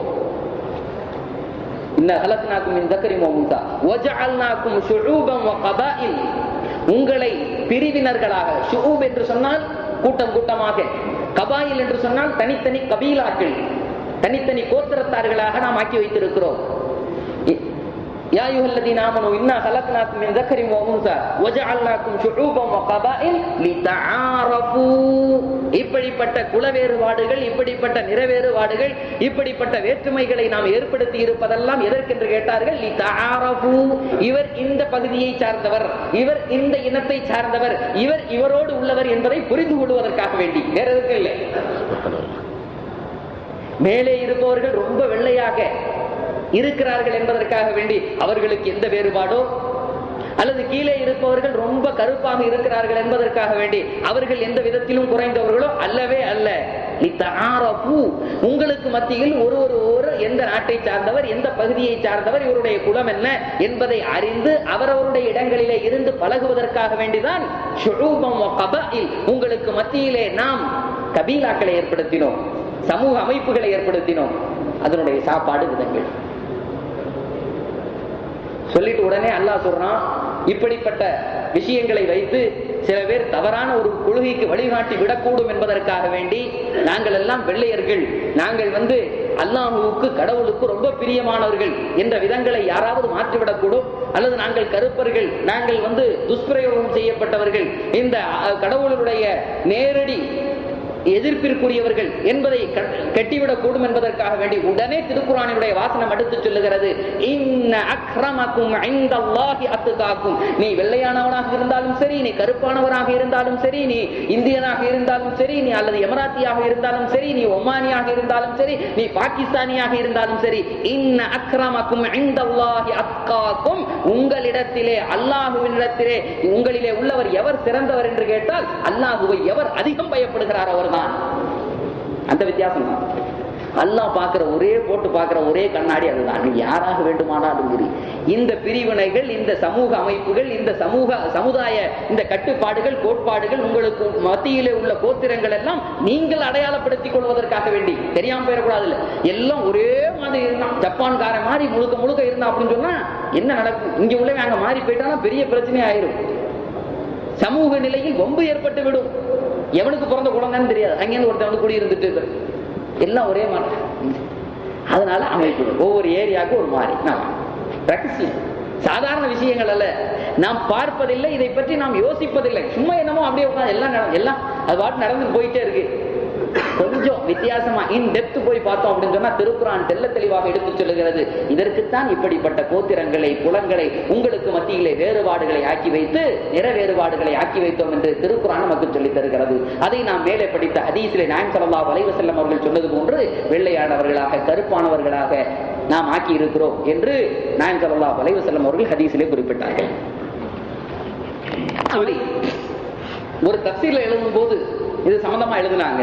உங்களை பிரிவினர்களாக, ஷுஊப் என்று சொன்னால் கூட்டம் கூட்டமாக, கபாயில் என்று சொன்னால் தனித்தனி கபீலாக்கள், தனித்தனி கோத்திரத்தார்களாக நாம் ஆக்கி வைத்திருக்கிறோம். யா அய்யுஹல்லதீன ஆமனூ இன்னா கலக்னாக்கும் மின் தக்கரின் வ உன்ஸா வஜஅல்னாக்கும் ஷுஊபன் வ கபாயில் லிதஆரஃபு. இப்படிப்பட்ட குல வேறுபாடுகள், இப்படிப்பட்ட நிற வேறுபாடுகள், இப்படிப்பட்ட வேற்றுமைகளை நாம் ஏற்படுத்தி இருப்பதெல்லாம் எதற்கென்று கேட்டார்கள்? லிதஆரஃபு. இவர் இந்த பகுதியை சார்ந்தவர், இவர் இந்த இனத்தை சார்ந்தவர், இவர் இவரோடு உள்ளவர் என்பதை புரிந்து கொள்வதற்காக வேண்டி, வேற எதற்கு இல்லை. மேலே இருப்பவர்கள் ரொம்ப வெள்ளையாக இருக்கிறார்கள் என்பதற்காக வேண்டி அவர்களுக்கு எந்த வேறுபாடோ, அல்லது கீழே இருப்பவர்கள் ரொம்ப கருப்பாக இருக்கிறார்கள் என்பதற்காக வேண்டி அவர்கள் எந்த விதத்திலும் குறைந்தவர்களோ அல்லவே அல்ல. லிதஆரஃபு. உங்களுக்கு மத்தியில் ஒரு எந்த நாட்டை சார்ந்தவர், எந்த பகுதியை சார்ந்தவர், இவருடைய குலம் என்ன என்பதை அறிந்து அவரவருடைய இடங்களிலே இருந்து பழகுவதற்காக வேண்டிதான் ஷுஊபன் வ கபாயில், உங்களுக்கு மத்தியிலே நாம் கபீலாக்களை ஏற்படுத்தினோம், சமூக அமைப்புகளை ஏற்படுத்தினோம். அதனுடைய சாப்பாடு விதங்கள் சொல்லிட்டு உடனே அல்லாஹ் சொல்றான், இப்படிப்பட்ட விஷயங்களை வைத்து சில பேர் தவறான ஒரு கொள்கைக்கு வழிகாட்டி விடக்கூடும் என்பதற்காக வேண்டி நாங்கள் எல்லாம் வெள்ளையர்கள், நாங்கள் அல்லாஹ்வுக்கு கடவுளுக்கு ரொம்ப பிரியமானவர்கள் என்ற விதங்களை யாராவது மாற்றிவிடக்கூடும், அல்லது நாங்கள் கருப்பர்கள், நாங்கள் துஷ்பிரயோகம் செய்யப்பட்டவர்கள், இந்த கடவுளுடைய நேரடி எதிர்ப்பிற்குரியவர்கள் என்பதை கட்டிவிடக் கூடும் என்பதற்காக வேண்டி உடனே திருக்குர்ஆனுடைய வாசனம் அடுத்து சொல்லுகிறது, இன்ன அக்ரமக்கும் இன்தல்லாஹி அத்காக்கும். நீ வெள்ளையானவனாக இருந்தாலும் சரி, நீ கருப்பானவனாக இருந்தாலும் சரி, நீ இந்தியனாக இருந்தாலும் சரி, நீ அல்லது எமராத்தியாக இருந்தாலும் சரி, நீ ஒமானியாக இருந்தாலும் சரி, நீ பாகிஸ்தானியாக இருந்தாலும் சரி, இன்ன அக்ரமக்கும் இன்தல்லாஹி அத்காக்கும். உங்களிடத்திலே, அல்லாஹ்வினிடத்திலே உங்களிலே உள்ளவர் எவர் சிறந்தவர் என்று கேட்டால் அல்லாஹ்வை எவர் அதிகம் பயப்படுகிறார் அவர். அந்த வித்தியாசம் தான். அல்லாஹ் பார்க்கிற போட்டு பார்க்கிற ஒரே கண்ணாடி அதுதான். நீ யாராக வேண்டுமானாலும் சரி, இந்த பிரிவினைகள், இந்த சமூக அமைப்புகள், இந்த சமுதாய இந்த கட்டுப்பாடுகள், கோட்பாடுகள், உங்களுக்கு மத்தியிலே உள்ள கோத்திரங்கள் எல்லாம் நீங்கள் அடையாளப்படுத்திக் கொள்வதற்காக வேண்டி தெரியாம போயிடக்கூடாது. எல்லாம் ஒரே மாதிரி இருந்தான், ஜப்பான்கார மாதிரி முழுக்க முழுக்க இருந்தா அப்படின்னு சொன்னா என்ன நடக்கும்? இங்க உள்ள அங்க மாறி போயிட்டாலும் பெரிய பிரச்சனை ஆயிரும். சமூக நிலையில் வம்பு ஏற்பட்டு விடும். எவனுக்கு பிறந்த குழந்தைன்னு தெரியாது, அங்கேருந்து ஒருத்தவங்க கூடி இருந்துட்டு எல்லாம் ஒரே மாதிரி. அதனால அமைப்பு ஒவ்வொரு ஏரியாவுக்கு ஒரு மாதிரி. சாதாரண விஷயங்கள் அல்ல, நாம் பார்ப்பதில்லை, இதை பற்றி நாம் யோசிப்பதில்லை. சும்மா என்னமோ அப்படியே உட்காந்து எல்லாம் அது பாட்டு நடந்து போயிட்டே இருக்கு. கொஞ்சம் வித்தியாசமா இன் டெப்த் போய் பார்த்தோம் அப்படின்னு சொன்னா திருக்குர்ஆன் தெள்ள தெளிவாக எடுத்து சொல்லுகிறது, இதற்குத்தான் இப்படிப்பட்ட கோத்திரங்களை, குலங்களை, உங்களுக்கு மத்தியிலே வேறுபாடுகளை ஆக்கி வைத்து, நிற வேறுபாடுகளை ஆக்கி வைத்தோம் என்று திருக்குர்ஆன் நமக்கு சொல்லித் தருகிறது. அதை நாம் மேலே படித்த ஹதீஸிலே நாயகம் ஸல்லல்லாஹு அலைஹி வஸல்லம் அவர்கள் சொன்னது போன்று வெள்ளையானவர்களாக, கருப்பானவர்களாக நாம் ஆக்கி இருக்கிறோம் என்று நாயகம் ஸல்லல்லாஹு அலைஹி வஸல்லம் அவர்கள் ஹதீஸிலே குறிப்பிட்டார்கள். ஒரு தஃசீர்ல எழுதும் போது இது சம்பந்தமா எழுதினாங்க.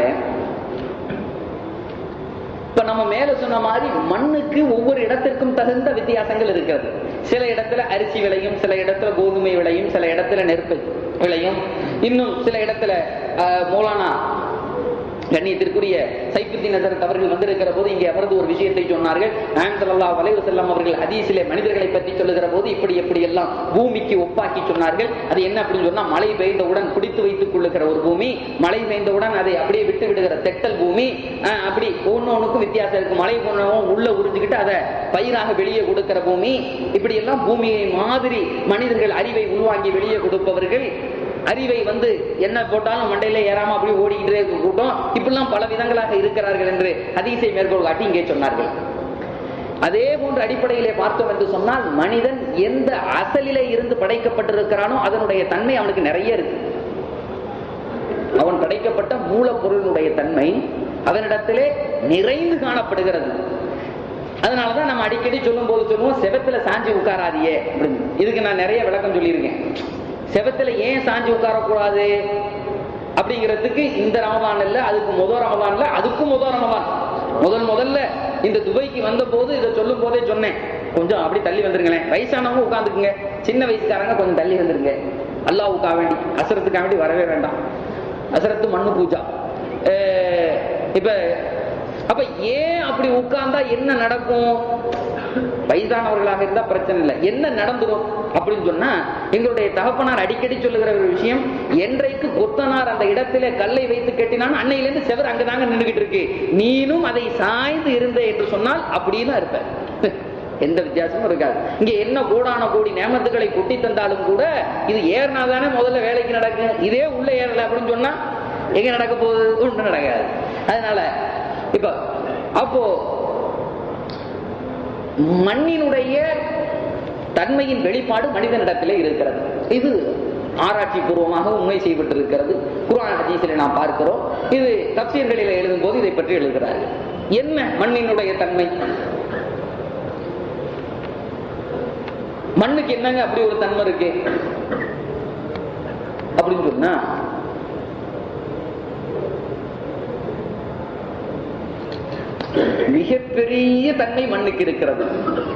இப்ப நம்ம மேல சொன்ன மாதிரி மண்ணுக்கு ஒவ்வொரு இடத்திற்கும் தகுந்த வித்தியாசங்கள் இருக்கிறது. சில இடத்துல அரிசி விளையும், சில இடத்துல கோதுமை விளையும், சில இடத்துல நெருப்பு விளையும், இன்னும் சில இடத்துல மௌலானா கண்ணியத்திற்குரிய சைஃபுத்தீன் ஹஸரத் அவர்கள் வந்திருக்கிற போது இங்கே அமர்ந்து ஒரு விஷயத்தை சொன்னார்கள். நாயகம் ஸல்லல்லாஹு அலைஹி வஸல்லம் அவர்கள் ஹதீஸிலே மனிதர்களை பற்றி சொல்லுகிற போது இப்படி எல்லாம் பூமிக்கு ஒப்பாக்கி சொன்னார்கள். அது என்ன அப்படின்னு சொன்னா, மழை பெய்ந்தவுடன் பிடித்து வைத்துக் கொள்ளுகிற ஒரு பூமி, மழை பெய்ந்தவுடன் அதை அப்படியே விட்டு விடுகிற தெட்டல் பூமி, அப்படி ஒன்னொன்னுக்கும் வித்தியாசம் இருக்கு. மழை போனவும் உள்ள உறிஞ்சுக்கிட்டு அதை பயிராக வெளியே கொடுக்கிற பூமி, இப்படி எல்லாம் பூமியை மாதிரி மனிதர்கள் அறிவை உள்வாங்கி வெளியே கொடுப்பவர்கள். அறிவை என்ன போட்டாலும் மண்டையில ஏறாம அப்படி ஓடிக்கிட்டே கூட்டம், இப்படிலாம் பல விதங்களாக இருக்கிறார்கள் என்று ஹதீஸை மேற்கோள் காட்டி இங்கே சொன்னார்கள். அதே போன்ற அடிப்படையிலே பார்த்தோம் என்று சொன்னால், மனிதன் எந்த அசலிலே இருந்து படைக்கப்பட்டிருக்கிறானோ அதனுடைய தன்மை அவனுக்கு நிறைய இருக்கு. அவன் படைக்கப்பட்ட மூலப்பொருளுடைய தன்மை அவனிடத்திலே நிறைந்து காணப்படுகிறது. அதனாலதான் நம்ம அடிக்கடி சொல்லும் போது சொல்லுவோம், செவத்துல சாஞ்சி உட்காராதியே அப்படின்னு. இதுக்கு நான் நிறைய விளக்கம் சொல்லியிருக்கேன். செவத்துல ஏன் சாஞ்சி உட்காரக்கூடாது அப்படிங்கிறதுக்கு இந்த ரமலான் இல்ல, அதுக்கு முதல் ரமலான் இல்ல, அதுக்கும் முதல் ரமலான். முதல்ல இந்த துபைக்கு வந்த போது இதை சொல்லும் போதே சொன்னேன், கொஞ்சம் அப்படி தள்ளி வந்துருங்களேன், வயசானவங்க உட்காந்துக்குங்க, சின்ன வயசுக்காரங்க கொஞ்சம் தள்ளி வந்துருங்க, அல்லாஹ்வுக்காக வேண்டி, அசரத்துக்காக வேண்டி வரவே வேண்டாம். அசரத்து மண்ணு பூஜா. அப்ப ஏன் அப்படி உட்கார்ந்தா என்ன நடக்கும்? வயதானவர்களாக இருந்தா பிரச்சனை இல்லை, என்ன நடந்துடும் அப்படின்னு சொன்னா, எங்களுடைய தகப்பனார் அடிக்கடி சொல்லுகிற ஒரு விஷயம், என்றைக்கு கொத்தனார் அந்த இடத்திலே கல்லை வைத்து கட்டினான் அன்னையிலிருந்து செவர் அங்கதாங்க நின்றுகிட்டு இருக்கு, நீனும் அதை சாய்ந்து இருந்த என்று சொன்னால் அப்படிதான் இருப்ப. எந்த வித்தியாசமும் இருக்காது. இங்க என்ன கோடான கோடி நேமத்துக்களை கொட்டி தந்தாலும் கூட இது ஏறினாதானே முதல்ல வேலைக்கு நடக்கும். இதே உள்ள ஏறல அப்படின்னு சொன்னா எங்க நடக்க போகுது? ஒன்றும் நடக்காது. அதனால அப்போ மண்ணினுடைய தன்மையின் வெளிப்பாடு மனிதனிடத்திலே இருக்கிறது. இது ஆராய்ச்சி பூர்வமாக உண்மை செய்யப்பட்டிருக்கிறது. குர்ஆன் ஹதீஸிலே நாம் பார்க்கிறோம். இது தஃசீர்களில் எழுதும் போது இதை பற்றி எழுதுகிறார்கள். என்ன மண்ணினுடைய தன்மை? மண்ணுக்கு என்னங்க அப்படி ஒரு தன்மை இருக்கு அப்படின்னு சொன்னா, மிகப்பெரிய தன்மை மண்ணுக்கு இருக்கிறது.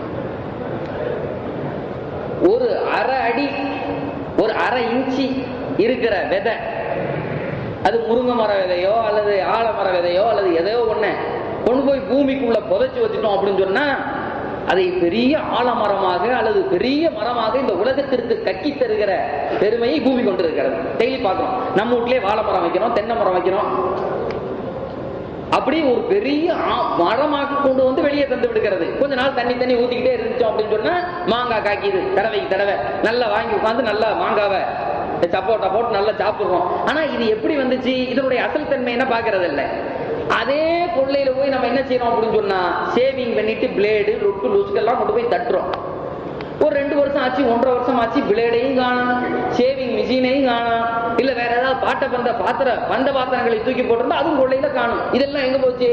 ஒரு அரை அடி, ஒரு அரை இன்ச்சி இருக்கிற விதை, அது முருங்கை மர விதையோ அல்லது ஆலமர விதையோ அல்லது எதையோ ஒண்ணு கொண்டு போய் பூமிக்குள்ள புதைச்சு வச்சுட்டோம் அப்படின்னு சொன்னா, அதை பெரிய ஆலமரமாக அல்லது பெரிய மரமாக இந்த உலகத்திற்கு கக்கி தருகிற பெருமையை பூமி கொண்டிருக்கிறது. டெய்லி பார்க்கிறோம், நம்ம வீட்டிலே வாழை மரம் வைக்கிறோம், தென்னை மரம் வைக்கிறோம், அப்படி ஒரு பெரிய மரமாக கொண்டு வந்து வெளியே தந்து விடுகிறது. கொஞ்ச நாள் தண்ணி ஊத்திக்கிட்டே இருந்துச்சோம் அப்படின்னு சொன்னா மாங்காய் காக்கிது, தடவைக்கு தடவை நல்லா வாங்கி உட்காந்து நல்லா மாங்காவை சப்போட்டா போட்டு நல்லா சாப்பிடுறோம். ஆனா இது எப்படி வந்துச்சு? இதனுடைய அசல் தன்மை என்ன பாக்குறது இல்ல. அதே பொருளையில போய் நம்ம என்ன செய்யறோம் அப்படின்னு சொன்னா, சேவிங் பண்ணிட்டு பிளேடு ரொட்டு லூஸ்கெல்லாம் கொண்டு போய் தட்டுறோம். ஒரு 2 வருஷம் ஆச்சு, 1.5 வருஷம் ஆச்சு, பிளேடையும் காணும், சேவிங் மிஷினையும் காணும், இல்ல வேற ஏதாவது பந்த பாத்திரங்களை தூக்கி போட்டிருந்தா அதுவும் கொள்ளையில காணும். இதெல்லாம் எங்க போச்சு?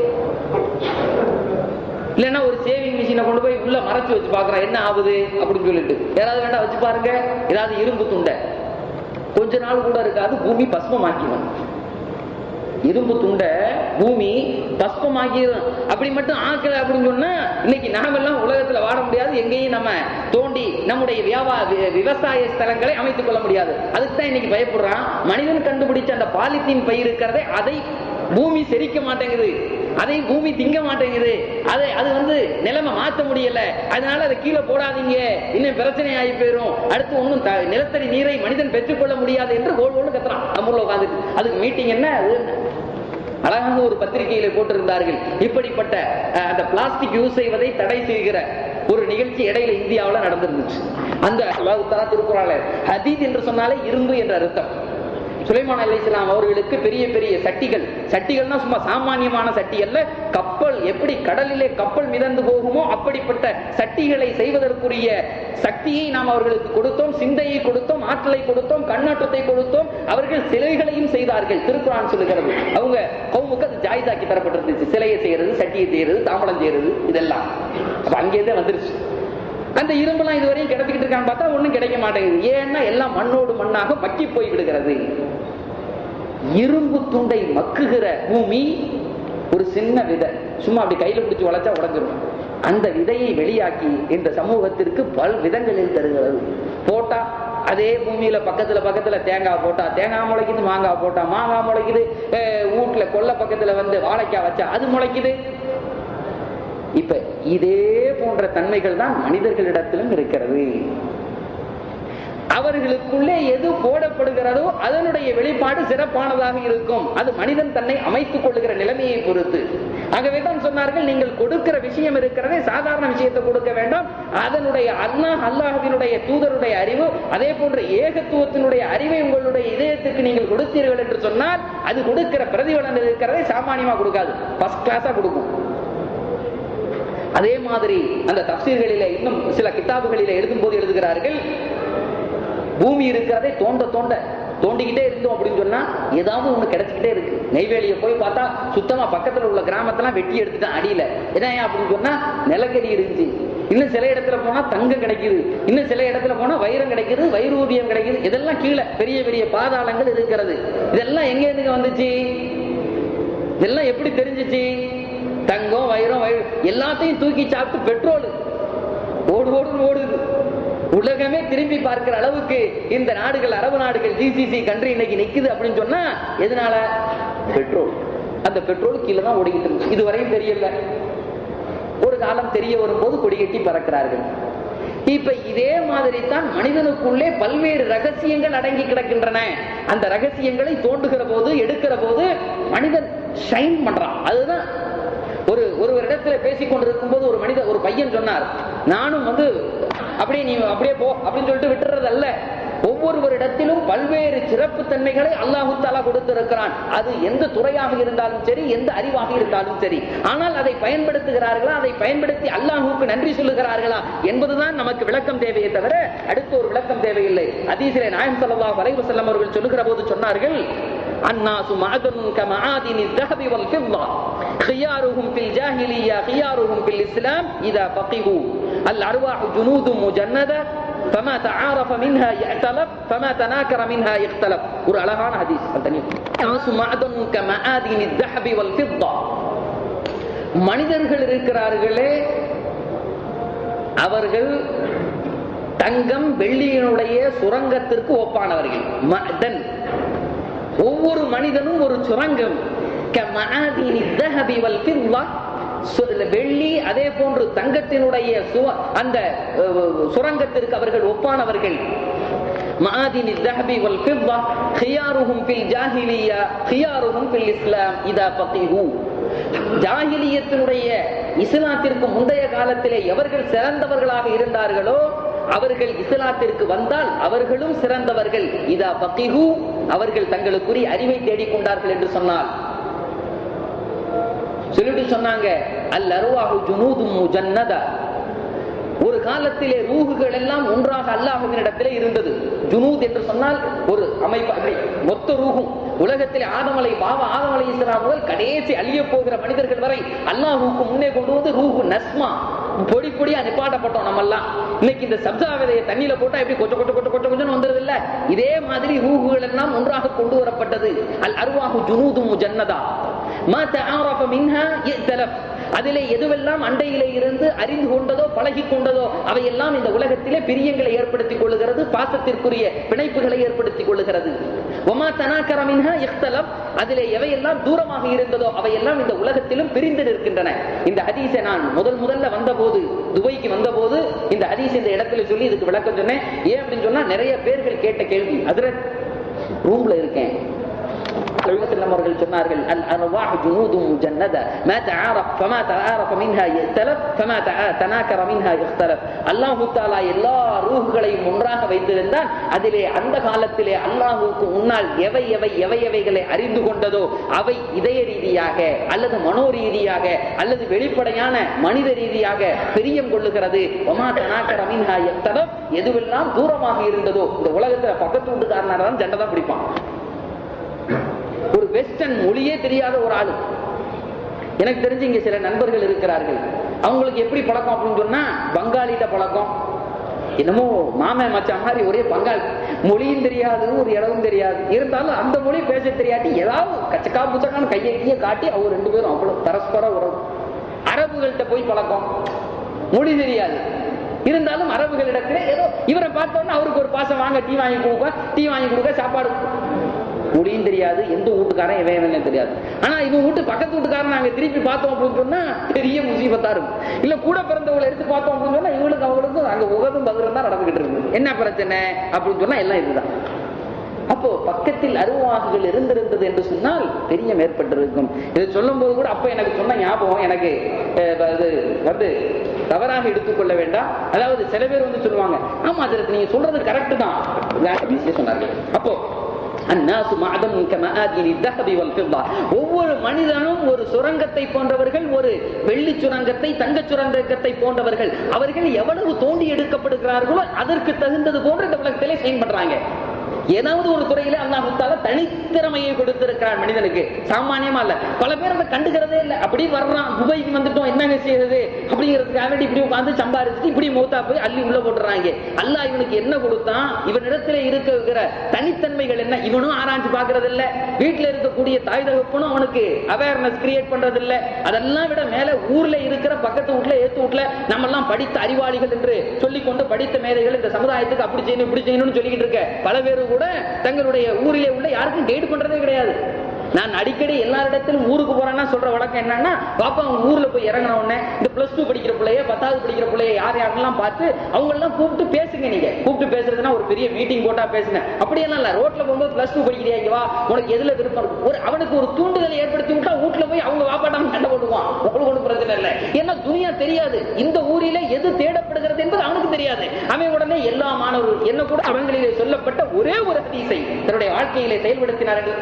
இல்லைன்னா ஒரு சேவிங் மிஷினை கொண்டு போய் உள்ள மறைச்சு வச்சு பாக்குறோம், என்ன ஆகுது அப்படின்னு சொல்லிட்டு. யாராவது வேண்டாம் வச்சு பாருங்க, ஏதாவது இரும்பு துண்டை கொஞ்ச நாள் கூட இருக்காது, பூமி பஸ்மமாக்கிடும். இரும்பு துண்டை பூமி பஸ்பமாக்கிடும். அப்படி மட்டும் ஆக்கல அப்படின்னு சொன்னா இன்னைக்கு நாமெல்லாம் உலகத்துல வாழ முடியாது, எங்கேயும் நம்ம தோண்டி நம்முடைய விவசாய ஸ்தலங்களை அமைத்துக் கொள்ள முடியாது. அதுக்குதான் இன்னைக்கு பயப்படுறான். மனிதன் கண்டுபிடிச்ச அந்த பாலித்தீன் பயிர் இருக்கிறதே, அதை பூமி செரிக்க மாட்டேங்குது, அதை பூமி திங்க மாட்டேங்குது, அது நிலைமை மாற்ற முடியல, அதனால அதை கீழே போடாதீங்க, இன்னும் பிரச்சனை ஆகி போயிரும், அடுத்து ஒன்னும் நிலத்தடி நீரை மனிதன் பெற்றுக்கொள்ள முடியாது என்று ஓடு கத்துறான். நம்மள உட்காந்துட்டு அதுக்கு மீட்டிங் என்ன? அழகாக ஒரு பத்திரிகையில போட்டிருந்தார்கள், இப்படிப்பட்ட அந்த பிளாஸ்டிக் யூஸ் செய்வதை தடை செய்கிற ஒரு நிகழ்ச்சி இடையில இந்தியாவில் நடந்திருந்துச்சு. அந்த திருக்குறள் ஹதீத் என்று சொன்னாலே இரும்பு என்ற அர்த்தம். சுலைமான் அலைஹிஸ்ஸலாம் அவர்களுக்கு பெரிய பெரிய சட்டிகள்னா சும்மா சாமானியமான சட்டி அல்ல, கப்பல் எப்படி கடலிலே கப்பல் மிதந்து போகுமோ அப்படிப்பட்ட சட்டிகளை செய்வதற்குரிய சக்தியை நாம் அவர்களுக்கு கொடுத்தோம், சிந்தையை கொடுத்தோம், ஆற்றலை கொடுத்தோம், கண்ணோட்டத்தை கொடுத்தோம். அவர்கள் சிலைகளையும் செய்தார்கள். திருக்குர்ஆன் சொல்லுகிறது, அவங்க கவுமுக்கு அது ஜாயிதாக்கி தரப்பட்டிருந்துச்சு. சிலையை செய்யறது, சட்டியை செய்யறது, தாம்பலம் செய்யறது, இதெல்லாம் அங்கேயே வந்துருச்சு. அந்த இரும்பெல்லாம் இதுவரையும் கிடைச்சிக்கிட்டு இருக்கான்னு பார்த்தா ஒண்ணும் கிடைக்க மாட்டேங்குது. ஏன்னா எல்லாம் மண்ணோடு மண்ணாக மக்கி போய் விடுகிறது. இரும்பு துண்டை மக்குகிற பூமி ஒரு சின்ன விதை, சும்மா அப்படி கையில பிடிச்சு வளைச்சா உடைஞ்சிடும். அந்த விதையை வெளியாக்கி இந்த சமூகத்திற்கு பல விதங்களில் தருகிறது. போட்டா அதே பூமியில பக்கத்துல தேங்காய் போட்டா தேங்காய் முளைக்குது, மாங்காய் போட்டா மாங்காய் முளைக்குது, வீட்டுல கொல்லை பக்கத்துல வந்து வாழைக்காய் வச்சா அது முளைக்குது. இப்ப இதே போன்ற தன்மைகள் தான் மனிதர்களிடத்திலும் இருக்கிறது. அவர்களுக்குள்ளே எது போடப்படுகிறதோ அதனுடைய வெளிப்பாடு சிறப்பானதாக இருக்கும். அது மனிதன் தன்னை அமைத்துக் கொள்ளுகிற நிலைமையை பொறுத்து. ஆகவேதான் சொன்னார்கள், நீங்கள் கொடுக்கிற விஷயம் இருக்கிறதே சாதாரண விஷயத்தை கொடுக்க வேண்டாம். அதனுடைய அல்லாஹ்வினுடைய தூதருடைய அறிவு, அதே போன்ற ஏகத்துவத்தினுடைய அறிவை உங்களுடைய இதயத்துக்கு நீங்கள் கொடுத்தீர்கள் என்று சொன்னால் அது கொடுக்கிற பிரதிபலன் இருக்கிறதே சாமானியமா கொடுக்காது, ஃபர்ஸ்ட் கிளாஸா கொடுக்கும். அதே மாதிரி அந்த தஃசீர்களிலே இன்னும் சில கிதாபுகளிலே எழுதும் போது எழுதுகிறார்கள், பூமி இருக்கிறதை தோண்டிக்கிட்டே இருந்தோம் அப்படின்னு சொன்னா ஏதாவது ஒண்ணு கிடைச்சிக்கிட்டே இருக்கு. நெய்வேலியை போய் பார்த்தா சுத்தமா பக்கத்துல உள்ள கிராமத்தெல்லாம் வெட்டி எடுத்துட்டான் அடியில. என்ன அப்படின்னு சொன்னா நிலக்கரி இருந்துச்சு. இன்னும் சில இடத்துல போனா தங்கம் கிடைக்குது, இன்னும் சில இடத்துல போனா வைரம் கிடைக்குது, வைரூதியம் கிடைக்குது. இதெல்லாம் கீழே பெரிய பெரிய பாதாளங்கள் இருக்கிறது. இதெல்லாம் எங்க இருந்து வந்துச்சு? இதெல்லாம் எப்படி தெரிஞ்சிச்சு? தங்கம் வைரம் எல்லாத்தையும் தூக்கி சாப்பிட்டு பெட்ரோல் ஓடுது. உலகமே திரும்பி பார்க்கிற அளவுக்கு இந்த நாடுகள், அரபு நாடுகள், ஜிசிசி கண்ட்ரி இன்னைக்கு நிக்குது அப்படின்னு சொன்னா எதனால? பெட்ரோல். அந்த பெட்ரோல் கீழே தான் ஓடிக்கிட்டு இருந்துச்சு. இதுவரையும் தெரியல. ஒரு காலம் தெரிய வரும்போது கொடிகட்டி பறக்கிறார்கள். இப்ப இதே மாதிரி தான் மனிதனுக்குள்ளே பல்வேறு ரகசியங்கள் அடங்கி கிடக்கின்றன. அந்த ரகசியங்களை தோண்டுகிற போது, எடுக்கிற போது மனிதன் ஷைன் பண்றான். அதுதான் ஒரு இடத்துல பேசிக் கொண்டிருக்கும் போது ஒரு பையன் சொன்னார், நானும் அப்படியே போ அப்படின்னு சொல்லிட்டு விட்டுறது அல்ல. ஒவ்வொருவரிடத்திலும் பல்வேறு சிறப்பு தன்மைகளை அல்லாஹு தஆலா கொடுத்திருக்கிறான். அது எந்த துறையாக இருந்தாலும் சரி, எந்த அறிவாக இருந்தாலும் சரி. ஆனால் அதை பயன்படுத்துகிறார்களா, அதை பயன்படுத்தி அல்லாஹுக்கு நன்றி சொல்லுகிறார்களா என்பதுதான் நமக்கு விளக்கம் தேவையே தவிர அடுத்த ஒரு விளக்கம் தேவையில்லை. ஹதீஸிலே நாயகம் ஸல்லல்லாஹு அலைஹி வஸல்லம் அவர்கள் சொல்லுகிற போது சொன்னார்கள், அன்னாசு மஅதனுன் கமஆதினி الذهب والفضة خيارهم في الجاهلية خيارهم في الإسلام إذا فقهوا الأرواح جنود مجندة فما تعارف منها يأتلف فما تناكر منها يختلف. ஒரு அழகான ஹதீஸ். அன்னாசு மஅதனுன் கமஆதினி الذهب والفضة. மனிதர்கள் இருக்கிறார்களே, அவர்கள் தங்கம் வெள்ளியினுடைய சுரங்கத்திற்கு ஒப்பானவர்கள். மஅதன், ஒவ்வொரு மனிதனும் ஒரு சுரங்கம். வெள்ளி அதே போன்று தங்கத்தினுடைய அந்த சுரங்கத்திற்கு அவர்கள் ஒப்பானவர்கள். மஆதினி الذهب والفضة خيارهم في الجاهلية خيارهم في الإسلام إذا فقهوا. ஜாஹிலியத்தினுடைய இஸ்லாத்திற்கு முந்தைய காலத்திலே எவர்கள் சிறந்தவர்களாக இருந்தார்களோ அவர்கள் இஸ்லாத்திற்கு வந்தால் அவர்களும் சிறந்தவர்கள். இதா ஃபகிஹு, அவர்கள் தங்களுக்குரிய அறிவை தேடிக்கொண்டார்கள் என்று சொன்னால் சொல்லிட்டு சொன்னாங்க, அல் அர்வாஹு ஜுனூதும் முஜன்னதா. ஒரு காலத்திலே ரூஹுகள் எல்லாம் ஒன்றாக அல்லாஹ்வினிடத்திலே இருந்தது. ஜுனூத் என்று சொன்னால் ஒரு அமைப்பு, மொத்த ரூஹும் உலகத்திலே ஆதம் அலைஹிஸ்ஸலாம் முதல் கடைசி அழிய போகிற மனிதர்கள் வரை அல்லாஹ்வுக்கு முன்னே கொண்டு வந்து ரூஹு நஸ்மா பொடி பொடியா நிப்பாட்டப்பட்டோம். நம்ம எல்லாம் இன்னைக்கு இந்த சப்ஜா விதையை தண்ணியில போட்டா எப்படி கொஞ்சம் வந்துருது இல்ல, இதே மாதிரி ரூஹுகள் எல்லாம் ஒன்றாக கொண்டு வரப்பட்டது. அல் அர்வாஹு ஜுனூதும் முஜன்னதா மா தஆரஃப மின்ஹா யக்தலஃப். அதிலே எதுவெல்லாம் அண்டையிலே இருந்து அறிந்து கொண்டதோ பழகி கொண்டதோ அவையெல்லாம் இந்த உலகத்திலே பிரியங்களை ஏற்படுத்திக் கொள்ளுகிறது, பாசத்திற்குரிய பிணைப்புகளை ஏற்படுத்திக் கொள்ளுகிறது. வமா தனாக்கர மின்ஹா யக்தலஃப். அதிலே எவையெல்லாம் தூரமாக இருந்ததோ அவையெல்லாம் இந்த உலகத்திலும் பிரிந்து நிற்கின்றன. இந்த ஹதீஸை நான் முதல்ல வந்தபோது, துபைக்கு வந்தபோது இந்த ஹதீஸ் இந்த இடத்துல சொல்லி இதுக்கு விளக்கம் சொன்னேன். ஏன் அப்படின்னு சொன்னா நிறைய பேர்கள் கேட்ட கேள்வி, ஹஜ்ரத் ரூம்ல இருக்கேன், அவர்கள் சொன்னார்கள், அல் அர்வாஹு ஜுனூதும் முஜன்னதா மா தஆரஃப் ஃபமா தஆரஃப மின்ஹா யக்தலஃப் ஃபமா தனாக்கர மின்ஹா யக்தலஃப். அல்லாஹ் தஆலா எல்லா ரூஹ்களையும் ஒன்றாக வைத்திருந்தால் அதிலே அந்த காலத்திலே அல்லாஹ்வுக்கு முன்னால் எவைகளை அறிந்து கொண்டதோ அவை இதய ரீதியாக அல்லது மனோ ரீதியாக அல்லது வெளிப்படையான மனித ரீதியாக பிரியம் கொள்ளுகிறது. வமா தனாக்கர மின்ஹா யக்தலஃப். எதுவெல்லாம் தூரமாக இருந்ததோ, இந்த உலகத்துல பக்கத்து வீட்டுக்காரனால தான் சண்டை தான் பிடிப்பான். ஒரு வெஸ்டர்ன் மொழியே தெரியாத ஒரு ஆளு, எனக்கு தெரிஞ்சு இங்க சில நண்பர்கள் இருக்கிறார்கள், அவங்களுக்கு எப்படி பழக்கம் அப்படின்னு சொன்னா பங்காளிட்ட பழக்கம். என்னமோ மாமே மச்சான் மாதிரி ஒரே பங்காளி, மொழியும் தெரியாது, ஒரு இடமும் தெரியாது, இருந்தாலும் அந்த மொழி பேச தெரியாட்டி ஏதாவது கச்சக்கா புச்சக்கான கையை காட்டி அவங்க ரெண்டு பேரும் அவ்வளவு பரஸ்பர உறவு. அரபுகள்கிட்ட போய் பழக்கம், மொழி தெரியாது, இருந்தாலும் அரபுகளிடத்துல ஏதோ இவரை பார்த்தோன்னா அவருக்கு ஒரு பாசம், வாங்க டீ வாங்கி கொடுக்க சாப்பாடு முடியும் தெரியாது, எந்த வீட்டுக்காரன் இவன் தெரியாது. ஆனா இவன் வீட்டு பக்கத்து வீட்டுக்காரன் நாங்க திருப்பி பார்த்தோம் அப்படின்னு சொன்னா பெரிய முசீபத்தா இருக்கும். இல்ல கூட பிறந்தவங்களை எடுத்து பார்த்தோம் அப்படின்னு சொன்னா இவங்களுக்கு அவங்களுக்கும் அங்க உகதும் பதிலும் தான் நடந்துகிட்டு இருக்கு. என்ன பிரச்சனை அப்படின்னு சொன்னா எல்லாம் இதுதான். அப்போ பக்கத்தில் அருவாகுகள் இருந்திருந்தது என்று சொன்னால் பெரிய மேற்பட்டிருக்கும். இதை சொல்லும் போது கூட அப்ப எனக்கு சொன்ன ஞாபகம் எனக்கு வந்து தவறாக எடுத்துக்கொள்ள வேண்டாம். அதாவது சில பேர் வந்து சொல்லுவாங்க, ஆமா அதற்கு நீங்க சொல்றது கரெக்ட் தான் சொன்னார்கள். அப்போ ஒவ்வொரு மனிதனும் ஒரு சுரங்கத்தை போன்றவர்கள், ஒரு வெள்ளி சுரங்கத்தை, தங்க சுரங்கத்தை போன்றவர்கள். அவர்கள் எவ்வளவு தோண்டி எடுக்கப்படுகிறார்களோ அதற்கு தகுந்தது போன்ற இந்த உலகத்திலே சைன் பண்றாங்க. ஏதாவது ஒரு துறையில அல்லாஹ் தஆலா தனித்திறமையை கொடுத்திருக்கிறான் மனிதனுக்கு, சாமானியமா இல்ல. பல பேர் அதை கண்டுக்கிறதே இல்லை. அப்படி வர்றான், துபாய்க்கு வந்துட்டோம் என்னங்க செய்யறது அப்படிங்கிறதுக்காக வேண்டி இப்படி உட்கார்ந்து சம்பாதிச்சுட்டு இப்படி மூத்தா போய் அள்ளி உள்ள போட்டுறாங்க. அல்லாஹ் இவனுக்கு என்ன கொடுத்தான், இவனிடத்துல இருக்கிற தனித்தன்மைகள் என்ன, இவனும் ஆராய்ச்சி பாக்குறது இல்ல. வீட்டுல இருக்கக்கூடிய தாய் தகப்பனும் அவனுக்கு அவேர்னஸ் கிரியேட் பண்றது இல்ல. அதெல்லாம் விட மேல ஊர்ல இருக்கிற பக்கத்து வீட்டுல ஏத்து வீட்டுல நம்ம எல்லாம் படித்த அறிவாளிகள் என்று சொல்லிக்கொண்டு படித்த மேதைகள் இந்த சமுதாயத்துக்கு அப்படி செய்யணும் இப்படி செய்யணும்னு சொல்லிக்கிட்டு இருக்க பல பேரு கூட தங்களுடைய ஊரிலே உள்ள யாருக்கும் கைடு பண்றதே கிடையாது. நான் அடிக்கடி எல்லாரிடத்திலும் ஊருக்கு போறேன்னா சொல்ற வழக்கம் என்னன்னா, பாப்பா அவங்க ஊர்ல போய் இறங்கின உடனே இந்த +2 படிக்கிற பிள்ளைய 10வது படிக்கிற பிள்ளைய யாரெல்லாம் பார்த்து அவங்க எல்லாம் கூப்பிட்டு பேசுங்க. நீங்க கூப்பிட்டு பேசுறதுன்னா ஒரு பெரிய மீட்டிங் போட்டா பேசுங்க, அப்படியெல்லாம் இல்ல. ரோட்ல போகும்போது +2 படிக்கிறியா, இங்க வா, உனக்கு எதுல விருப்பம், அவனுக்கு ஒரு தூண்டுதலை ஏற்படுத்தி விட்டா வீட்டுல போய் அவங்க வாப்பாட்டாம சண்டை போடுவான். உங்களுக்கு ஒன்றும் பிரச்சனை இல்லை. ஏன்னா துனியா தெரியாது, இந்த ஊரில எது தேடப்படுகிறது என்பது அவனுக்கு தெரியாது. அவன் உடனே எல்லா மாணவர்கள் என்ன கூட அவங்களிலே சொல்லப்பட்ட ஒரே ஒரு ஹதீஸை தன்னுடைய வாழ்க்கையிலே செயல்படுத்தினார்கள்.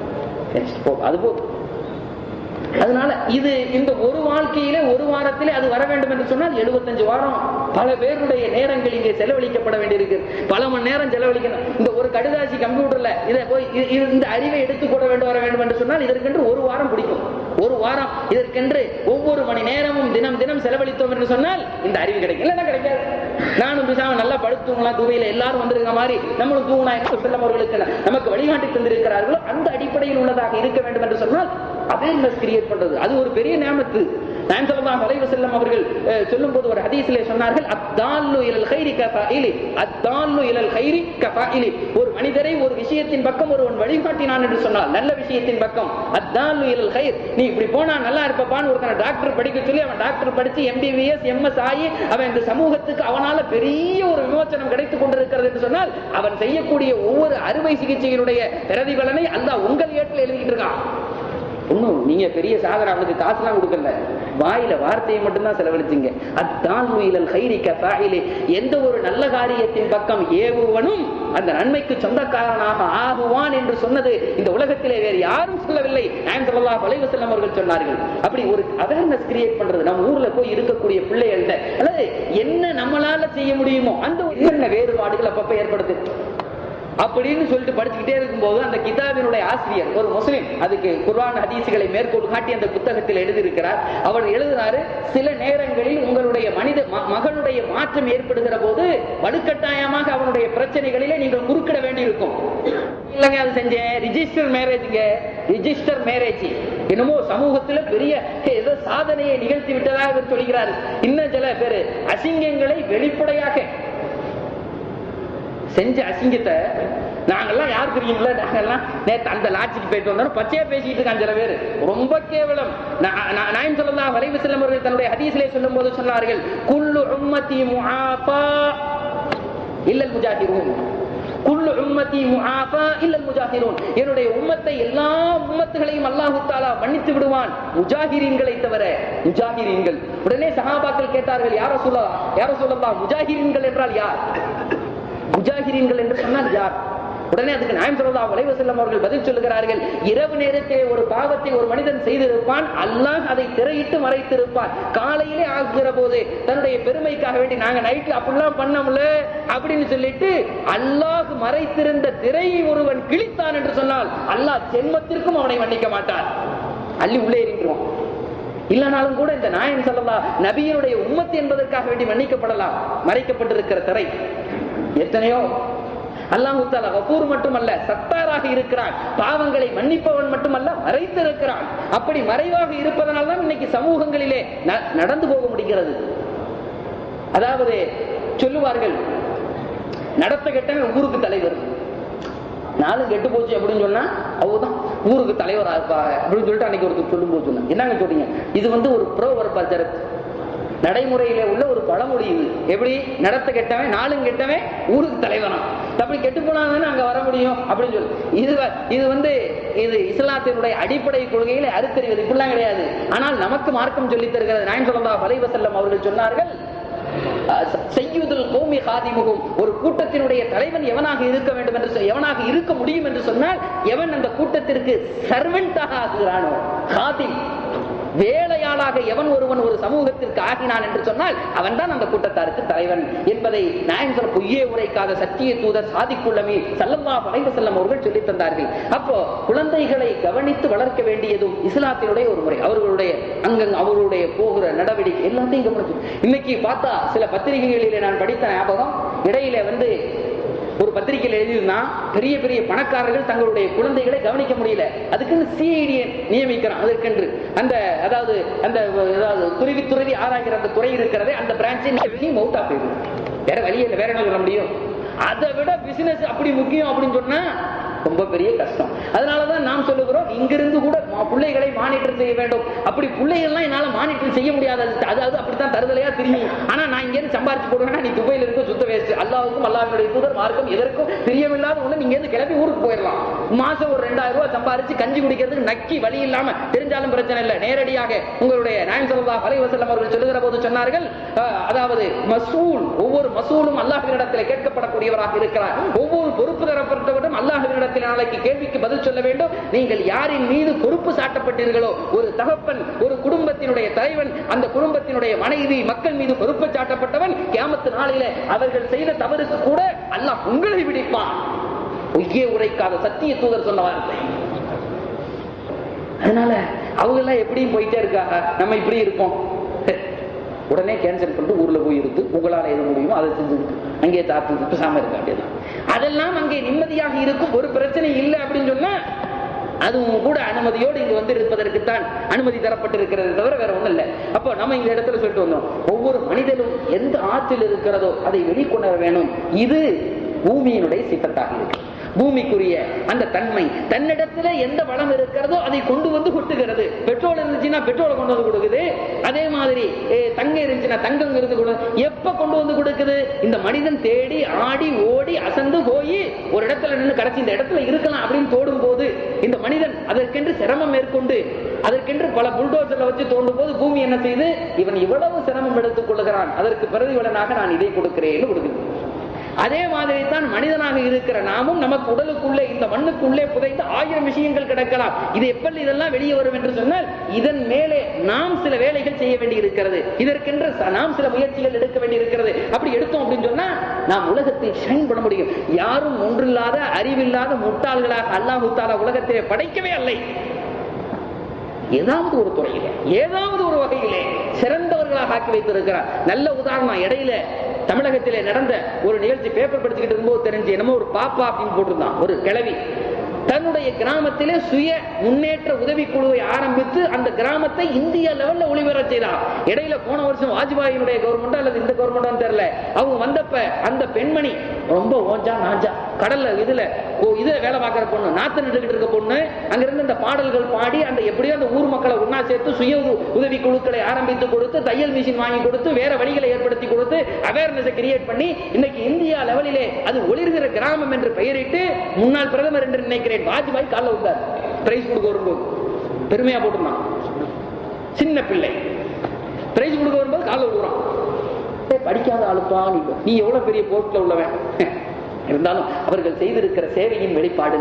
அது போதும். அதனால இது இந்த ஒரு வாழ்க்கையிலே ஒரு வாரத்திலே அது வர வேண்டும் என்று சொன்னால் 75 வாரம் பல பேருடைய நேரங்கள் இங்கே செலவழிக்கப்பட வேண்டியிருக்கு. பல மணி நேரம் செலவழிக்கணும். இந்த ஒரு கடுதாசி கம்ப்யூட்டர்ல இதை போய் இந்த அறிவை எடுத்துக் கொள்ள வேண்டும் வர வேண்டும் என்று சொன்னால் இதற்கென்று ஒரு வாரம் பிடிக்கும். ஒரு வாரம் இதற்கென்று ஒவ்வொரு மணி நேரமும் தினம் தினம் செலவழித்தோம் என்று சொன்னால் இந்த அறிவு கிடைக்கும். இல்லைன்னா கிடைக்காது. நானும் பிசாம நல்லா படுத்துவங்களாம், துவையில எல்லாரும் வந்திருக்க மாதிரி நம்மளும் தூங்கினா செல்லம் அவர்களுக்கு நமக்கு வழிகாட்டி தந்திருக்கிறார்களோ அந்த அடிப்படையில் உள்ளதாக இருக்க வேண்டும் என்று சொன்னால் அவேர்னஸ் கிரியேட் பண்றது அது ஒரு பெரிய நியமத்து. நாயகம் ஸல்லல்லாஹு அலைஹி வஸல்லம் அவர்கள் சொல்லும்போது ஒரு ஹதீஸிலே சொன்னார்கள், அத்தால்லு இலல் கைரி கஃபாயிலி, அத்தால்லு இலல் கைரி கஃபாயிலி. ஒரு மனிதரை ஒரு விஷயத்தின் பக்கம் ஒருவன் வழிகாட்டினான் என்று சொன்னால், நல்ல விஷயத்தின் பக்கம், அத்தால்லு இலல் கைர், நீ இப்படி போனா நல்லா இருப்பான்னு ஒருத்தனை டாக்டர் படிக்க சொல்லி அவன் டாக்டர் படிச்சு MBBS MS ஆகி அவன் இந்த சமூகத்துக்கு அவனால பெரிய ஒரு விமோச்சனம் கிடைத்துக் கொண்டிருக்கிறது என்று சொன்னால் அவன் செய்யக்கூடிய ஒவ்வொரு அறுவை சிகிச்சையினுடைய பிரதிபலனை அல்லாஹ் உங்கள் ஏட்டில் எழுதிட்டு இருக்கான். ஒன்னும் நீங்க பெரிய சாதனை, அவனுக்கு காசுலாம் கொடுக்கல, வாயில வார்த்தையை மட்டும்தான் செலவழிச்சீங்க. அத்தான் இலல் கைரி கஃபாயிலி, எந்த ஒரு நல்ல காரியத்தின் பக்கம் ஏவுவனும் அந்த நன்மைக்கு சொந்தக்காரனாக ஆகுவான் என்று சொன்னது இந்த உலகத்திலே வேறு யாரும் சொல்லவில்லை, நாயகம் ஸல்லல்லாஹு அலைஹி வஸல்லம் அவர்கள் சொன்னார்கள். அப்படி ஒரு அவேர்னஸ் கிரியேட் பண்றது, நம்ம ஊர்ல போய் இருக்கக்கூடிய பிள்ளைகள்கிட்ட அல்லது என்ன நம்மளால செய்ய முடியுமோ அந்த என்னென்ன வேறுபாடுகள் அப்பப்ப ஏற்படுது அப்படின்னு சொல்லிட்டு படிச்சுக்கிட்டே இருக்கும்போது அந்த கிதாபினுடைய ஆசிரியர் ஒரு முஸ்லிம், அதுக்கு குர்ஆன் ஹதீஸ்களை மேற்கோள் காட்டி அந்த புத்தகத்தில் எழுதியிருக்கிறார். அவர் எழுதினாரு, சில நேரங்களில் உங்களுடைய மகனுடைய மாற்றம் ஏற்படுகிற போது வலுக்கட்டாயமாக அவனுடைய பிரச்சனைகளிலே நீங்கள் குறுக்கிட வேண்டியிருக்கும். இல்லைங்க அது செஞ்சேன், ரிஜிஸ்டர் மேரேஜ் என்னமோ சமூகத்துல பெரிய ஏதோ சாதனையை நிகழ்த்தி விட்டதாக இவர் சொல்கிறார். இன்னும் சில பேர் அசிங்கங்களை வெளிப்படையாக செஞ்ச அசிங்கத்தை நாங்கெல்லாம் யார் தெரியும்ல, நாங்கெல்லாம் நேற்று அந்த லாட்சிக்கு போயிட்டு வந்தோம் பச்சையா பேசிட்டு இருக்காங்க சில பேர், ரொம்ப கேவலம். நாயகம் ஸல்லல்லாஹு அலைஹி வஸல்லம் அவர்கள் தன்னுடைய ஹதீஸிலே சொல்லும் போது சொன்னார்கள், குல்லு உம்மத்தி முஆஃபா இல்லல் முஜாஹிரூன், குல்லு உம்மத்தி முஆஃபா இல்லல் முஜாஹிரூன், என்னுடைய உம்மத்தை எல்லா உம்மத்துகளையும் அல்லாஹ் தஆலா மன்னித்து விடுவான் முஜாஹிரீன்களை தவிர. முஜாஹிரீன்கள். உடனே சஹாபாக்கள் கேட்டார்கள், யா ரசூலல்லாஹ் முஜாஹிரீன்கள் என்றால் யார்? முஜாஹிரீன்கள் என்று சொன்னால் யார்? உடனே அதுக்கு நாயகம் ஸல்லல்லாஹு அலைஹி வஸல்லம் அவர்கள் பதில் சொல்லுகிறார்கள், இரவு நேரத்திலே ஒரு பாவத்தை ஒரு மனிதன் செய்திருப்பான், அல்லாஹ் அதை திரையிட்டு மறைத்திருப்பான். காலையிலே ஆகுகிற போது தன்னுடைய பெருமைக்காக வேண்டி நாங்க நைட்ல அப்படிலாம் பண்ணோம்ல அப்படின்னு சொல்லிட்டு அல்லாஹ் மறைத்திருந்த திரையை ஒருவன் கிழித்தான் என்று சொன்னால் அல்லாஹ் ஜென்மத்திற்கும் அவனை மன்னிக்க மாட்டான், அள்ளி உள்ளே எறிந்துருவான். இல்லனாலும் கூட இந்த நாயகம் ஸல்லல்லாஹு நபியினுடைய உம்மத் என்பதற்காக வேண்டி மன்னிக்கப்படலாம். மறைக்கப்பட்டிருக்கிற திரை எத்தனையோ. அல்லாஹ் தஆலா கஃபூர் மட்டுமல்ல, சத்தாராக இருக்கிறான், பாவங்களை மன்னிப்பவன் மட்டுமல்ல, மறைத்திருக்கிறான். அப்படி மறைவாக இருப்பதனால்தான் இன்னைக்கு சமூகங்களிலே நடந்து போக முடிகிறது. அதாவது சொல்லுவார்கள், நடத்த கெட்டவன் ஊருக்கு தலைவர், நாளும் கெட்டு போச்சு அப்படின்னு சொன்னா அவதான் ஊருக்கு தலைவரா இருப்பாங்க அப்படின்னு சொல்லிட்டு அன்னைக்கு ஒருத்தர் சொல்லும் போது சொன்னாங்க. என்னங்க சொல்றீங்க? இது ஒரு ப்ரோவர்பல் நடைமுறையில உள்ள ஒரு பழமொழி. இது எப்படி? நடத்த கெட்டவன் நாளும் கெட்டவன் ஊருக்கு தலைவனா, அப்படி கெட்டு போனாதானே அங்க வர முடியும் அப்படின்னு சொல்லி இது இஸ்லாத்தினுடைய அடிப்படை கொள்கையில அறுத்தறிவது இப்படிலாம் கிடையாது. ஆனால் நமக்கு மார்க்கம் சொல்லித் தருகிறது. நாயகம் ஸல்லல்லாஹு அலைஹி வஸல்லம் அவர்கள் சொன்னார்கள், சய்யிதுல் கௌமி காதிமுகும், ஒரு கூட்டத்தினுடைய தலைவன் எவனாக இருக்க வேண்டும் என்று எவனாக இருக்க முடியும் என்று சொன்னால் எவன் அந்த கூட்டத்திற்கு சர்வெண்டாக ஆகுகிறானோ, காதிம் வேலையாளாக எவன் ஒருவன் ஒரு சமூகத்திற்கு ஆகினான் என்று சொன்னால் அவன் தான் அந்த கூட்டத்தாருக்கு தலைவன் என்பதை நாயகம் பொய்யே உரைக்காத சத்திய தூதர் சாதிக்குல் அமீன் ஸல்லல்லாஹு அலைஹி வஸல்லம் அவர்கள் சொல்லித் தந்தார்கள். அப்போ குழந்தைகளை கவனித்து வளர்க்க வேண்டியதும் இஸ்லாத்தினுடைய ஒரு முறை. அவர்களுடைய அவர்களுடைய போகிற நடவடிக்கை எல்லாத்தையும் கவனிச்சு. இன்னைக்கு பார்த்தா சில பத்திரிகைகளிலே நான் படித்த ஞாபகம், இடையில ஒரு பத்திரிகையில் எழுதினா பெரிய பெரிய பணக்காரர்கள் தங்களுடைய குழந்தைகளை கவனிக்க முடியல, அதுக்குன்னு சிஐடியை நியமிக்கிறான். அதற்கென்று அந்த துருவி ஆராய்கிற அந்த துறை இருக்கிறதே, அந்த பிரான்ச்சை அவுட் ஆஃப் போயிடும். வேற வழி இல்லை, வேற என்ன சொல்ல முடியும்? அதை விட பிசினஸ் அப்படி முக்கியம் அப்படின்னு சொன்னா ரொம்ப பெரிய கஷ்டம். அதனாலதான் நாம் சொல்லுகிறோம், இங்கிருந்து கூட பிள்ளைகளை மானிட்டர் செய்ய வேண்டும். அப்படி பிள்ளைகள்லாம் என்னால மானிட்டர் செய்ய முடியாது, அதாவது அப்படித்தான் தருதலையா திரும்பி. ஆனா நான் இங்க இருந்து சம்பாரிச்சு போடுவேன்னா நீ துபையில இருந்து சுத்த வேஸ்ட். அல்லாஹ்வுக்கும் அல்லாஹ்வுடைய தூதர் மார்க்கம் எதற்கும் பிரியமில்லாத ஒண்ணு. நீங்க இருந்து கிளம்பி ஊருக்கு போயிடலாம். மாசம் ஒரு 2000 ரூபாய் சம்பாரிச்சு கஞ்சி குடிக்கிறதுக்கு நக்கி வழி இல்லாம தெரிஞ்சாலும் பிரச்சனை இல்லை. நேரடியாக உங்களுடைய நாயகம் ஸல்லல்லாஹு அலைஹி வஸல்லம் அவர்கள் சொல்லுகிற போது சொன்னார்கள், அதாவது மசூல், ஒவ்வொரு மசூலும் அல்லாஹ்வினிடத்தில் கேட்கப்படக்கூடியவராக இருக்கிறார். ஒவ்வொரு பொறுப்பு தரப்பட்டவரும் அல்லாஹ்வினிடத்தில் நாளைக்கு கேள்விக்கு பதில் சொல்ல வேண்டும். நீங்கள் யாரின் மீது பொறுப்பு சாட்டப்பட்டீர்களோ, ஒரு தகப்பன், ஒரு குடும்பத்தினுடைய தலைவன், அந்த குடும்பத்தினுடைய மனைவி, மக்கள் மீது பொறுப்பு சாட்டப்பட்டவன், கியாமத்து நாளிலே அவர்கள் செய்த தவறுக்கு கூட அல்லாஹ் உங்களை விடுப்பான். பொய்யே உரைக்காத சத்திய தூதர் சொன்ன வார்த்தை. அதனால அவங்க எல்லாம் எப்படியும் போயிட்டே இருக்காங்க, நம்ம இப்படி இருப்போம். உடனே கேன்சல் பண்ணிட்டு ஊர்ல போய் இருந்து உங்களால எது முடியுமோ அதை செஞ்சுட்டு அங்கே தாத்து பேசாம இருக்க வேண்டியதான். அதெல்லாம் அங்கே நிம்மதியாக இருக்கும், ஒரு பிரச்சனை இல்லை அப்படின்னு சொன்னா அதுவும் கூட அனுமதியோடு இங்கு இருப்பதற்குத்தான் அனுமதி தரப்பட்டிருக்கிறது தவிர வேற ஒண்ணும் இல்லை. அப்போ நம்ம இந்த இடத்துல சொல்லிட்டு வந்தோம், ஒவ்வொரு மனிதனும் எந்த ஆற்றில் இருக்கிறதோ அதை வெளிக்கொணர வேணும். இது பூமியினுடைய சிபத்தாக இருக்கு. பூமிக்குரிய அந்த தன்மை, தன்னிடத்துல எந்த வளம் இருக்கிறதோ அதை கொண்டு வந்து கொட்டுகிறது. பெட்ரோல் இருந்துச்சுன்னா பெட்ரோலை கொண்டு வந்து கொடுக்குது. அதே மாதிரி தங்கம் இருந்துச்சுன்னா தங்கம் இருந்து எப்ப கொண்டு வந்து கொடுக்குது? இந்த மனிதன் தேடி ஆடி ஓடி அசந்து போய் ஒரு இடத்துல நின்று கடைசி இந்த இடத்துல இருக்கலாம் அப்படின்னு தோடும் போது இந்த மனிதன் அதற்கென்று சிரமம் மேற்கொண்டு அதற்கென்று பல புல்டோசர்ல வச்சு தோண்டும் போது பூமி என்ன செய்து, இவன் இவ்வளவு சிரமம் எடுத்துக் கொள்ளுகிறான், அதற்கு பிரதிபலனாக நான் இதை கொடுக்கிறேன்னு கொடுக்குது. அதே மாதிரி தான் மனிதனாக இருக்கிற நாமும் நமக்கு உடலுக்குள்ளே இந்த மண்ணுக்குள்ளே புதைந்து 1000 விஷயங்கள் கிடக்கலாம். இது எப்படி இதெல்லாம் வெளியே வரும் என்று சொன்னால் இதன் மேலே நாம் சில வேலைகள் செய்ய வேண்டி இருக்கிறது. இதற்கென்று நாம் சில முயற்சிகள் எடுக்க வேண்டி இருக்கிறது. அப்படி எடுத்தோம் அப்படின்னு சொன்னா நாம் உலகத்தில் ஷைன் பண்ண முடியும். யாரும் ஒன்றில்லாத அறிவில்லாத முட்டாள்களாக அல்லாஹ் தஆலா உலகத்திலே படைக்கவே இல்லை. ஏதாவது ஒரு துறையிலே ஏதாவது ஒரு வகையிலே சிறந்தவர்களாக ஆக்கி வைத்திருக்கிறார். நல்ல உதாரணம், இடையில தமிழகத்திலே நடந்த ஒரு நிகழ்ச்சி பேப்பர் படிச்சுக்கிட்டு இருக்கும்போது தெரிஞ்சு, என்னமோ ஒரு பாப்பா அப்படின்னு போட்டிருந்தான், ஒரு கிழவி தன்னுடைய கிராமத்திலே சுய முன்னேற்ற உதவிக்குழுவை ஆரம்பித்து அந்த கிராமத்தை இந்திய லெவல்ல ஒளிபெற செய்தார். இடையில போன வருஷம் வாஜ்பாயினுடைய கவர்மெண்ட் அல்லது இந்த கவர்மெண்ட் தெரியல, அவங்க வந்தப்ப அந்த பெண்மணி ரொம்ப ஓஞ்சா நாஞ்சா கடல்ல இதுல வேலை பார்க்கிற பொண்ணு, நாத்து நின்றுகிட்டு இருக்க பொண்ணு, அங்கிருந்து இந்த பாடல்கள் பாடி அந்த எப்படியோ அந்த ஊர் மக்களை ஒன்னா சேர்த்து சுய உதவி குழுக்களை ஆரம்பித்து கொடுத்து தையல் மிஷின் வாங்கி கொடுத்து வேற வழிகளை ஏற்படுத்தி கொடுத்து அவேர்னஸ் கிரியேட் பண்ணி இன்னைக்கு இந்தியா லெவலிலே அது ஒளிர்கிற கிராமம் என்று பெயரிட்டு முன்னாள் பிரதமர் என்று நினைக்கிறேன் வாஜ்பாய் கால விட்டார். பிரைஸ் கொடுக்க வரும்போது பெருமையா போட்டுருந்தான். சின்ன பிள்ளை பிரைஸ் கொடுக்க வரும்போது கால விடுறான். படிக்காத ஆளுப்பா நீ எவ்வளவு பெரிய போஸ்ட்ல உள்ளவன், இருந்தாலும் அவர்கள் செய்திருக்கிற சேவையின் வெளிப்பாடு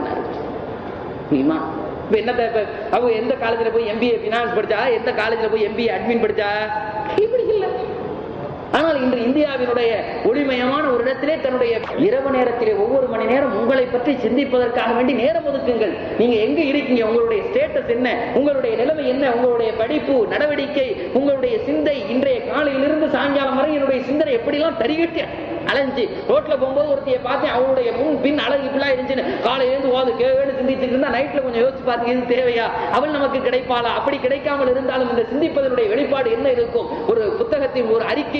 என்னத்த அவங்க எந்த காலேஜ்ல போய் MBA பினான்ஸ் படிச்சா, எந்த காலேஜ்ல போய் MBA அட்மின் படிச்சா, இப்படி இல்லை. ஆனால் இன்று இந்தியாவினுடைய ஒளிமயமான ஒரு இடத்திலே தன்னுடைய இரவு நேரத்திலே ஒவ்வொரு மணி நேரம் உங்களை பற்றி சிந்திப்பதற்காக வேண்டி நேரம் ஒதுக்குங்கள். நீங்க எங்க இருக்கீங்க, உங்களுடைய ஸ்டேட்டஸ் என்ன, உங்களுடைய நிலைமை என்ன, உங்களுடைய படிப்பு நடவடிக்கை, உங்களுடைய சிந்தை இன்றைய காலையிலிருந்து சாயங்காலம் வரை என்னுடைய சிந்தனை எப்படிலாம் தரிகட்டி அலைஞ்சு ரோட்ல போகும்போது ஒருத்தைய பார்த்தேன், அவளுடைய முன் பின் அழகு இப்படிலாம் இருந்துச்சுன்னு காலையிலிருந்து ஓது கேவேன்னு சிந்திச்சுட்டு இருந்தா நைட்ல கொஞ்சம் யோசிச்சு பார்த்து இது தேவையா, அவள் நமக்கு கிடைப்பாளா? அப்படி கிடைக்காமல் இருந்தாலும் இந்த சிந்திப்பதனுடைய வெளிப்பாடு என்ன இருக்கும்? ஒரு புத்தகத்தின் ஒரு அறிக்கையினுடைய வெளிப்பாடு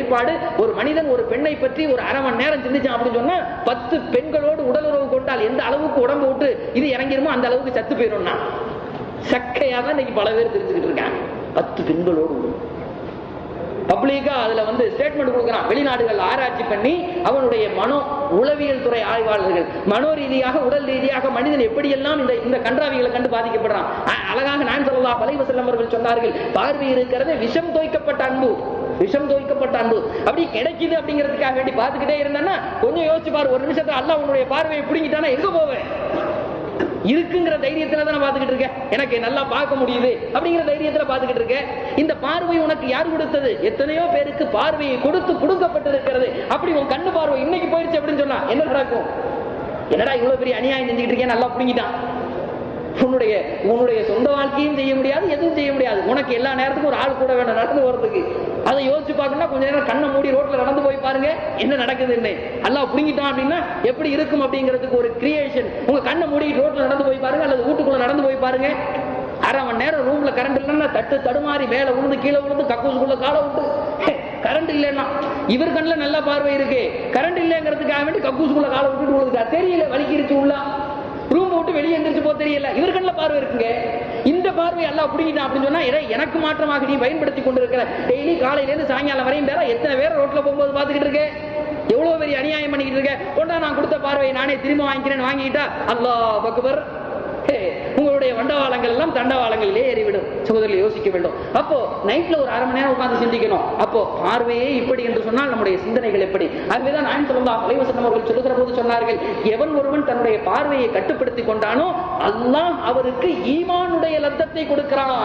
வெளிப்பாடு. ஒரு மனிதன் ஒரு பெண்ணை பற்றி ஒரு அரை மணி நேரம் சிந்திச்சான் அப்படின்னு சொன்னா 10 பெண்களோடு உடலுறவு கொண்டால் எந்த அளவுக்கு உடம்பு விட்டு இது இறங்கிருமோ அந்த அளவுக்கு சத்து போயிடும்னா சக்கையா தான் இன்னைக்கு பல பேர் தெரிஞ்சுக்கிட்டு இருக்காங்க. 10 பெண்களோடு பப்ளிக்கா அதுல ஸ்டேட்மெண்ட் கொடுக்கிறான். வெளிநாடுகள் ஆராய்ச்சி பண்ணி அவனுடைய உளவியல் துறை ஆய்வாளர்கள் மனோ ரீதியாக உடல் ரீதியாக மனிதன் எப்படியெல்லாம் இந்த கன்றாவிகளை கண்டு பாதிக்கப்படுறான். அழகாக நான் ஸல்லல்லாஹு அலைஹி வஸல்லம் அவர்கள் சொன்னார்கள், பார்வை இருக்கிறது விஷம் தோய்க்கப்பட்ட அன்பு, விஷம் தோய்க்கப்பட்ட அன்பு. அப்படி கிடைக்குது அப்படிங்கிறதுக்காக வேண்டி பார்த்துக்கிட்டே இருந்தான்னா கொஞ்சம் யோசிச்சு பாரு, ஒரு நிமிஷத்துல அல்லாஹ் உன்னுடைய பார்வையை பிடிங்கிட்டானா எங்க போவேன்? இருக்குங்கிற தைரியத்துல தான் பாத்துக்கிட்டு இருக்கேன், எனக்கு நல்லா பார்க்க முடியுது அப்படிங்கிற தைரியத்துல பாத்துக்கிட்டு இருக்கேன். இந்த பார்வை உனக்கு யார் கொடுத்தது? எத்தனையோ பேருக்கு பார்வையை கொடுத்து கொடுக்கப்பட்டிருக்கிறது. அப்படி உன் கண்ணு பார்வை இன்னைக்கு போயிடுச்சு அப்படின்னு சொன்னா என்ன நடக்கும்? என்னடா இவ்வளவு பெரிய அநியாயம் செஞ்சுக்கிட்டு இருக்கேன், நல்லா பிடிங்கிட்டான். உன்னுடைய சொந்த வாழ்க்கையும் செய்ய முடியாது, எதுவும் செய்ய முடியாது. உனக்கு எல்லா நேரத்துக்கும் ஒரு ஆள் கூட வேணும் நடந்து போறதுக்கு. அதை யோசிச்சு பார்க்கணும்னா கொஞ்ச நேரம் கண்ணை மூடி ரோட்ல நடந்து போய் பாருங்க என்ன நடக்குதுன்னு. அல்லாஹ் புடுங்கிட்டான் அப்படின்னா எப்படி இருக்கும் அப்படிங்கிறதுக்கு ஒரு கிரியேஷன். உங்க கண்ணை மூடி ரோட்ல நடந்து போய் பாருங்க, அல்லது வீட்டுக்குள்ள நடந்து போய் பாருங்க. அரை மணி நேரம் ரூம்ல கரண்ட் இல்லைன்னா தட்டு தடுமாறி மேல விழுந்து கீழே விழுந்து கக்கூசுக்குள்ள காலை விட்டு கரண்ட் இல்லைன்னா இவர் கண்ணுல நல்ல பார்வை இருக்கு, கரண்ட் இல்லைங்கிறதுக்காக வேண்டி கக்கூசுக்குள்ள காலை விட்டுட்டு விழுந்துட்டா தெரியல, வலிக்கிருச்சு உள்ள ரூம் விட்டு வெளியே எந்திரிச்சு போ தெரியல, இவர் கண்ணுல பார்வை இருக்குங்க. இந்த பார்வை எல்லாம் பிடிக்கிட்டான் அப்படின்னு சொன்னா எனக்கு மாற்றமாக நீ பயன்படுத்தி கொண்டிருக்கிற டெய்லி காலையில இருந்து சாயங்காலம் வரையும் பேர எத்தனை பேர் ரோட்ல போகும்போது பாத்துக்கிட்டு இருக்க, எவ்வளவு பெரிய அநியாயம் பண்ணிக்கிட்டு இருக்க. கொண்டா நான் கொடுத்த பார்வையை நானே திரும்ப வாங்கிக்கிறேன்னு வாங்கிட்டா அல்லாஹ் அக்பர், உங்களுடைய வண்டவாளங்கள் எல்லாம் தண்டவாளங்களிலே ஏறிவிடும். சகோதரர்கள் யோசிக்க வேண்டும். அப்போ நைட்ல ஒரு அரை மணி நேரம் உட்கார்ந்து சிந்திக்கணும். அப்போ பார்வையே இப்படி என்று சொன்னால் நம்முடைய சிந்தனைகள் எப்படி? அதுதான் நான் ஸல்லல்லாஹு அலைஹி வஸல்லம் அவர்கள் சொல்லுகிற போது சொன்னார்கள், எவன் ஒருவன் தன்னுடைய பார்வையை கட்டுப்படுத்திக் கொண்டானோ அல்லாஹ் அவருக்கு ஈமானுடைய லத்தத்தை கொடுக்கிறான்.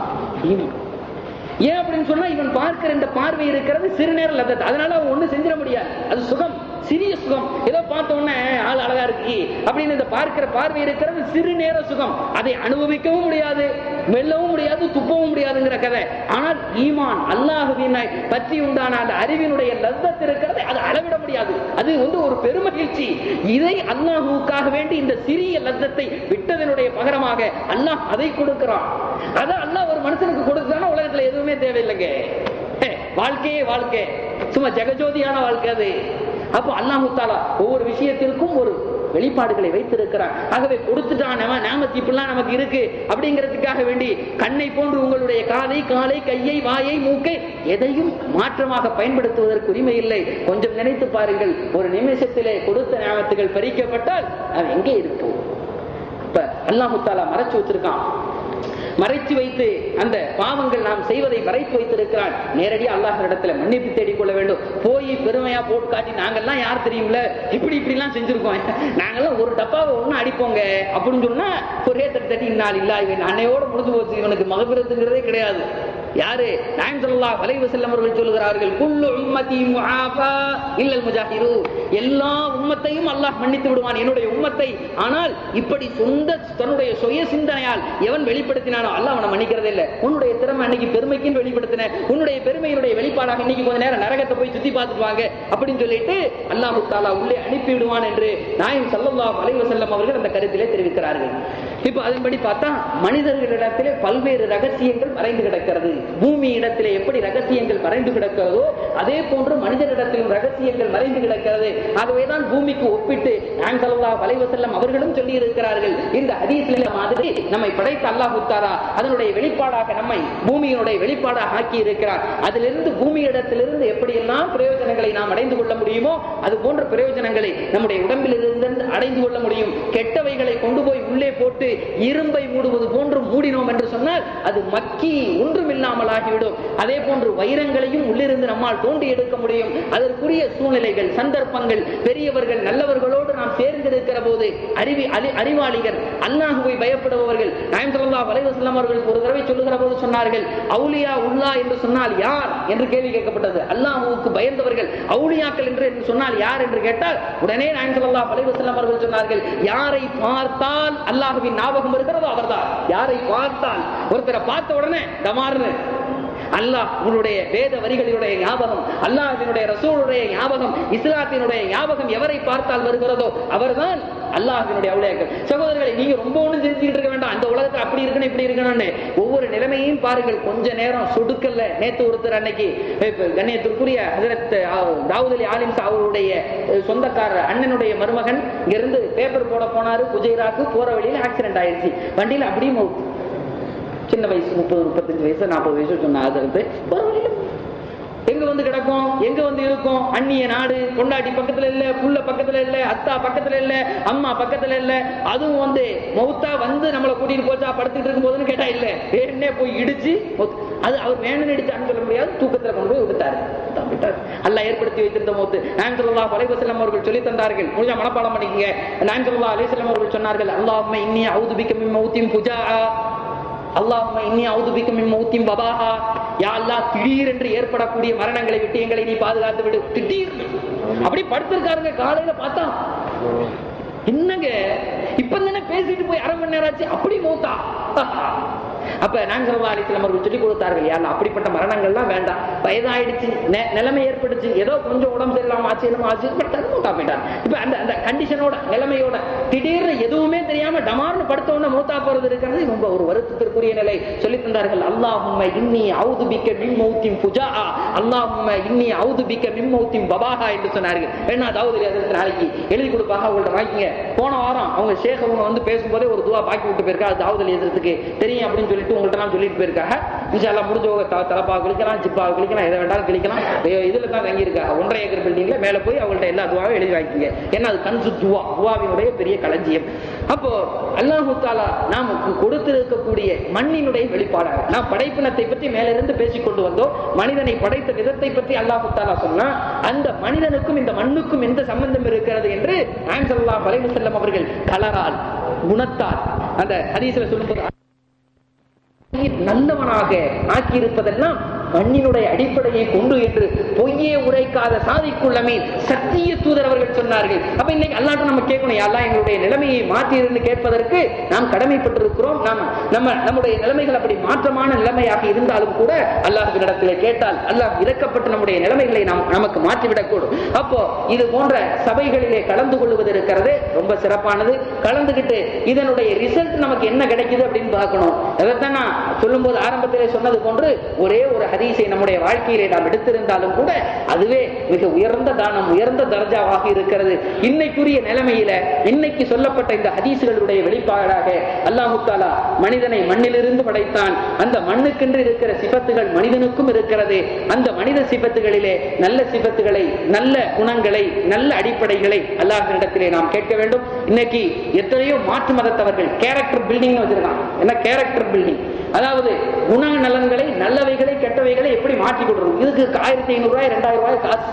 ஏன் அப்படின்னு சொன்னா இவன் பார்க்கிற இந்த பார்வை இருக்கிறது சிறுநேர லத்தத்தை, அதனால அவன் ஒண்ணு செஞ்சிட முடியாது. அது சுகம், சிறிய சுகம். ஏதோ பார்த்த உடனே ஆள் அழகா இருக்கு அப்படின்னு இந்த பார்க்கிற பார்வை இருக்கிறது சிறு நேர சுகம். அதை அனுபவிக்கவும் முடியாது, மெல்லவும் முடியாது, துப்பவும் முடியாதுங்கிற கதை. ஆனால் ஈமான் அல்லாஹ்வினை பற்றி உண்டான அந்த அறிவினுடைய லத்தத் இருக்கிறது, அது அளவிட முடியாது. அது ஒரு பெருமகிழ்ச்சி. இதை அல்லாஹ்வுக்காக வேண்டி இந்த சிறிய லத்தத்தை விட்டதனுடைய பகரமாக அல்லாஹ் அதை கொடுக்கிறான். அதை அல்லாஹ் ஒரு மனுஷனுக்கு கொடுத்தானா உலகத்துல எதுவுமே தேவையில்லைங்க. வாழ்க்கையே வாழ்க்கை, சும்மா ஜெகஜோதியான வாழ்க்கை அது. அப்போ அல்லாஹு தஆலா ஒவ்வொரு விஷயத்திற்கும் ஒரு வெளிப்பாடுகளை வைத்திருக்கிறார். ஆகவே கொடுத்துட்டான் நாமத்தி இப்பெல்லாம் நமக்கு இருக்கு அப்படிங்கிறதுக்காக வேண்டி கண்ணை போன்று உங்களுடைய காதை, காலை, கையை, வாயை, மூக்கை எதையும் மாற்றமாக பயன்படுத்துவதற்கு உரிமை இல்லை. கொஞ்சம் நினைத்து பாருங்கள், ஒரு நிமிஷத்திலே கொடுத்த ஞாபகத்துகள் பறிக்கப்பட்டால் அது எங்கே இருக்கும்? இப்ப அல்லாஹு தஆலா மறைச்சு வச்சிருக்கான். மறைத்து வைத்து அந்த பாவங்கள் நாம் செய்வதை மறைத்து வைத்திருக்கிறான். நேரடியாக அல்லாஹ்விடத்துல மன்னிப்பு தேடிக்கொள்ள வேண்டும். போய் பெருமையா போட்டு காட்டி நாங்கெல்லாம் யார் தெரியும்ல இப்படி எல்லாம் செஞ்சிருக்கோம், நாங்கெல்லாம் ஒரு டப்பாவை ஒண்ணு அடிப்போங்க அப்படின்னு சொன்னா ஒரே தட்டி நாள் இல்ல, இவன் அன்னையோட முடிஞ்சு போச்சு, இவனுக்கு மகபிரத்துங்கிறதே கிடையாது. யாரு? நாயகம் ஸல்லல்லாஹு அலைஹி வஸல்லம் அவர்கள் சொல்கிறார்கள், குல்லு உம்மதி முஆஃபா இல்லல் முஜாஹிரூன், எல்லா உம்மத்தையும் அல்லாஹ் மன்னித்து விடுவான் என்னுடைய உம்மத்தை. ஆனால் இப்படி தன்னுடைய சுய சிந்தனையால் எவன் வெளிப்படுத்தினானோ அல்லாஹ் அவனை மன்னிக்கிறதே இல்லை. உன்னுடைய திறமை அன்னைக்கு பெருமைக்குன்னு வெளிப்படுத்தின, உன்னுடைய பெருமையினுடைய வெளிப்பாடாக இன்னைக்கு கொஞ்ச நேரம் நரகத்தை போய் சுத்தி பார்த்துட்டு வாங்க அப்படின்னு சொல்லிட்டு அல்லாஹ் தஆலா உள்ளே அனுப்பி விடுவான் என்று நாயகம் ஸல்லல்லாஹு அலைஹி வஸல்லம் அவர்கள் அந்த கருத்திலே தெரிவிக்கிறார்கள். இப்ப அதன்படி பார்த்தா மனிதர்களிடத்திலே பல்வேறு ரகசியங்கள் மறைந்து கிடக்கிறது. பூமி இடத்திலே எப்படி ரகசியங்கள் மறைந்து கிடக்கிறதோ அதே போன்று மனிதனிடத்திலும் ரகசியங்கள் மறைந்து கிடக்கிறது. ஆகவேதான் பூமிக்கு ஒப்பிட்டு நாயகம் ஸல்லல்லாஹு அலைஹி வஸல்லம் அவர்களும் சொல்லி இருக்கிறார்கள், இந்த ஹதீஸ்ல மாதிரி நம்மை படைத்த அல்லாஹ் தஆலா அதனுடைய வெளிப்பாடாக நம்மை பூமியினுடைய வெளிப்பாடாக ஆக்கி இருக்கிறார். அதிலிருந்து பூமியிடத்திலிருந்து எப்படியெல்லாம் பிரயோஜனங்களை நாம் அடைந்து கொள்ள முடியுமோ அது போன்ற பிரயோஜனங்களை நம்முடைய உடம்பில் இருந்து அடைந்து கொள்ள முடியும். கெட்டவைகளை கொண்டு போய் உள்ளே போட்டு இரும்பை மூடுவது போன்று மூடினோம் என்று சொன்னால் அது மக்கி ஒன்றுமில்லாமல் ஆகிவிடும். அதே போன்று வைரங்களையும் உள்ளிருந்து நம்மால் தோண்டி எடுக்க முடியும். அதற்குரிய சூழ்நிலைகள், சந்தர்ப்பங்கள், பெரியவர்கள் நல்லவர்களோடு நாம் சேர்ந்திருக்கிற போது அறிவாளிகள், அல்லாஹ்வை பயப்படுபவர்கள், நாயகம் ஸல்லல்லாஹு அலைஹி வஸல்லம் அவர்கள் ஒரு தடவை சொல்லுகிற போது சொன்னார்கள், அவுலியா உல்லா என்று சொன்னால் யார் என்று கேள்வி கேட்கப்பட்டது. அல்லாஹ்வுக்கு பயந்தவர்கள் அவுலியாக்கள் என்று சொன்னால் யார் என்று கேட்டால் உடனே நாயகம் ஸல்லல்லாஹு அலைஹி வஸல்லம் அவர்கள் சொன்னார்கள், யாரை பார்த்தால் அல்லாஹ்வின் ஞாபகம் இருக்கிறதோ அவர்தான். யாரை பார்த்தால், ஒருத்தரை பார்த்த உடனே தமார்னு அல்லாஹ் உன்னுடைய வேத வரிகளினுடைய ஞாபகம், அல்லாஹ்வினுடைய ரசூலுடைய ஞாபகம், இஸ்லாத்தினுடைய ஞாபகம் எவரை பார்த்தால் வருகிறதோ அவர்தான் அல்லாஹ்வினுடைய அவுலியாக்கள். சகோதரர்களை, நீங்க ரொம்ப ஒண்ணும் செஞ்சுட்டு இருக்க வேண்டாம். அந்த உலகத்தை அப்படி இருக்கணும் இப்படி இருக்கணும்னு ஒவ்வொரு நிலைமையும் பாருங்கள். கொஞ்ச நேரம் சொடுக்கல்ல. நேத்து ஒருத்தர் அன்னைக்கு கண்ணியத்திற்குரிய ஹஜ்ரத் தாவூத் அலி ஆலிம் அவருடைய சொந்தக்காரர் அண்ணனுடைய மருமகன் இங்கிருந்து பேப்பர் போட போனாரு குஜைராக்கு. போற வழியில ஆக்சிடென்ட் ஆயிடுச்சு. வண்டியில அப்படியே சின்ன வயசு 30-35 வயசு 40 வயசு சொன்ன ஆதரவு போற வழியில எங்க வந்து கிடக்கும், எங்க வந்து இருக்கும்? அந்நிய நாடு. பொண்டாட்டி பக்கத்துல இல்ல, புள்ள பக்கத்துல இல்ல, அத்தா பக்கத்துல இல்ல, அம்மா பக்கத்துல இல்ல. அதுவும் வந்து மௌத்தா வந்து நம்மளை கூட்டிட்டு போச்சா படுத்துட்டு இருக்கும் போதுன்னு கேட்டா இல்ல, வேணே போய் இடிச்சு அது அவர் வேணும்னு இடிச்சான்னு சொல்ல முடியாது. தூக்கத்துல கொண்டு போய் விட்டாரு. அல்லாஹ் ஏற்படுத்தி வைத்திருந்த மௌத்து. நாயகம் ஸல்லல்லாஹு அலைஹி வஸல்லம் அவர்கள் சொல்லி தந்தார்கள். முடிஞ்சா மனப்பாடம் பண்ணிக்கங்க. நாயகம் ஸல்லல்லாஹு அலைஹி வஸல்லம் அவர்கள் சொன்னார்கள், அல்லாஹும்ம இன்னி அஊது பிக மின் மௌத்தின் ஃபுஜாஅ, அல்லாஹும்ம இன்னி அஊது பிக மின் மௌத்தின் வபாஅ. யா அல்லாஹ், திடீரென்று ஏற்படக்கூடிய மரணங்களை விட்டு எங்களை நீ பாதுகாத்து விடு. திடீர் அப்படி படுத்திருக்காருங்க. காலையில பார்த்தா என்னங்க இப்ப தானே பேசிட்டு போய் அரை மணி நேரம் ஆச்சு, அப்படி மௌத்தா. அப்ப நாயகம் ஸல்லல்லாஹு அலைஹி வஸல்லம் அவர்கள் சொல்லி கொடுத்தார்கள், யா அல்லாஹ் அப்படிப்பட்ட மரணங்கள்லாம் வேண்டாம். வயதாயிடுச்சு, நிலைமை ஏற்படுச்சு, ஏதோ கொஞ்சம் உடம்பு சரியில்லாம ஆச்சு, என்னமோ ஆச்சு, மௌத்தா போயிட்டார். இப்ப அந்த கண்டிஷனோட நிலைமையோட திடீர்னு எதுவுமே தெரியாம டமார்னு படுத்தவன மௌத்தா போறது இருக்கிறது ரொம்ப ஒரு வருத்தத்திற்குரிய நிலை. சொல்லி தந்தார்கள், அல்லாஹும்ம இன்னி அஊது பிக மின் மௌத்தின் ஃபுஜாஅ, அல்லாஹும்ம இன்னி அஊது பிக மின் மௌத்தின் வபாஹா என்று சொன்னார்கள். வேணா தாவூத் அலி நாளைக்கு எழுதி கொடுப்பாங்க, அவங்கள்ட்ட வாங்கிங்க. போன வாரம் அவங்க ஷேக் அவங்க வந்து பேசும்போதே ஒரு துவா பாக்கி விட்டு போயிருக்கா, அது தாவூத் அலி தெரியும் அப்படின்னு சொல்லிட்டு உங்கள்ட்ட நான் சொல்லிட்டு போயிருக்காங்க. இன்ஷா அல்லாஹ் முடிஞ்சவங்க தலப்பாவை கிளிக்கலாம், ஜிப்பாவை கிளிக்கலாம், எதை வேண்டாலும் கிளிக்கலாம். இதுல தான் தங்கி இருக்கா 1.5 ஏக்கர் பில்டிங்ல. மேல போய் அவங்கள்ட்ட எல்லா துவாவும் எழுதி வாங்கிங்க. ஏன்னா அது கன்சு துவா, துவாவினுடைய பெரிய களஞ்சியம். அப்போ அல்லாஹ் தஆலா நமக்கு கொடுத்திருக்கக்கூடிய மண்ணினுடைய வெளிப்பாடாக நாம் படைப்பினத்தை பற்றி மேல இருந்து பேசிக் கொண்டு வந்தோம். மனிதனை படைத்த விதத்தை பற்றி அல்லாஹ் தஆலா சொன்னா, அந்த மனிதனுக்கும் இந்த மண்ணுக்கும் எந்த சம்பந்தம் இருக்கிறது என்று நாயகம் ஸல்லல்லாஹு அலைஹி வஸல்லம் அவர்கள் கலரால், குணத்தால், அந்த ஹதீஸ்ல சொல்லும்போது நல்லவனாக ஆக்கியிருப்பதெல்லாம் மண்ணினுடைய அடிப்படையை கொண்டு என்று பொய்யே உரைக்காத சாதிக்குள்ளமே சத்திய தூதர் அவர்கள் சொன்னார்கள். அப்ப இன்னைக்கு அல்லாஹ்ட்ட நம்ம கேட்கணும், அல்லாஹ் எங்களுடைய நிலைமையை மாற்றியிருந்து கேட்பதற்கு நாம் கடமைப்பட்டிருக்கிறோம். நம்முடைய நிலைமைகள் அப்படி மாற்றமான நிலைமையாக இருந்தாலும் கூட அல்லாஹ்விடத்திலே கேட்டால் அல்லாஹ் இறக்கப்பட்டு நம்முடைய நிலைமைகளை நமக்கு மாற்றிவிடக்கூடும். அப்போ இது போன்ற சபைகளிலே கலந்து கொள்வது இருக்கிறது ரொம்ப சிறப்பானது. கலந்துகிட்டு இதனுடைய ரிசல்ட் நமக்கு என்ன கிடைக்குது அப்படின்னு பார்க்கணும். அதைத்தான் நான் சொல்லும் போது ஆரம்பத்திலே சொன்னது போன்று ஒரே ஒரு ஹதீஸை நம்முடைய வாழ்க்கையிலே நாம் எடுத்திருந்தாலும் கூட அதுவே மிக உயர்ந்த தானம், உயர்ந்த தர்ஜாவாக இருக்கிறது. இன்னைக்குரிய நிலைமையில இன்னைக்கு சொல்லப்பட்ட இந்த ஹதீஸ்களுடைய வெளிப்பாடாக அல்லாஹ் தஆலா மனிதனை மண்ணிலிருந்து படைத்தான். அந்த மண்ணுக்கென்று இருக்கிற சிபத்துகள் மனிதனுக்கும் இருக்கிறது. அந்த மனித சிபத்துகளிலே நல்ல சிபத்துகளை, நல்ல குணங்களை, நல்ல அடிப்படைகளை அல்லாஹ்விடத்திலே நாம் கேட்க வேண்டும். இன்னைக்கு எத்தனையோ மாற்று மதத்தவர்கள் கேரக்டர் பில்டிங் வச்சிருக்காங்க. என்ன கேரக்டர் பில்டிங்? அதாவது குண நலன்களை, நல்லவைகளை, கெட்டவைகளை எப்படி மாற்றி கொடுறோம். இதுக்கு 1500 ரூபாய் 2000 ரூபாய் காசு.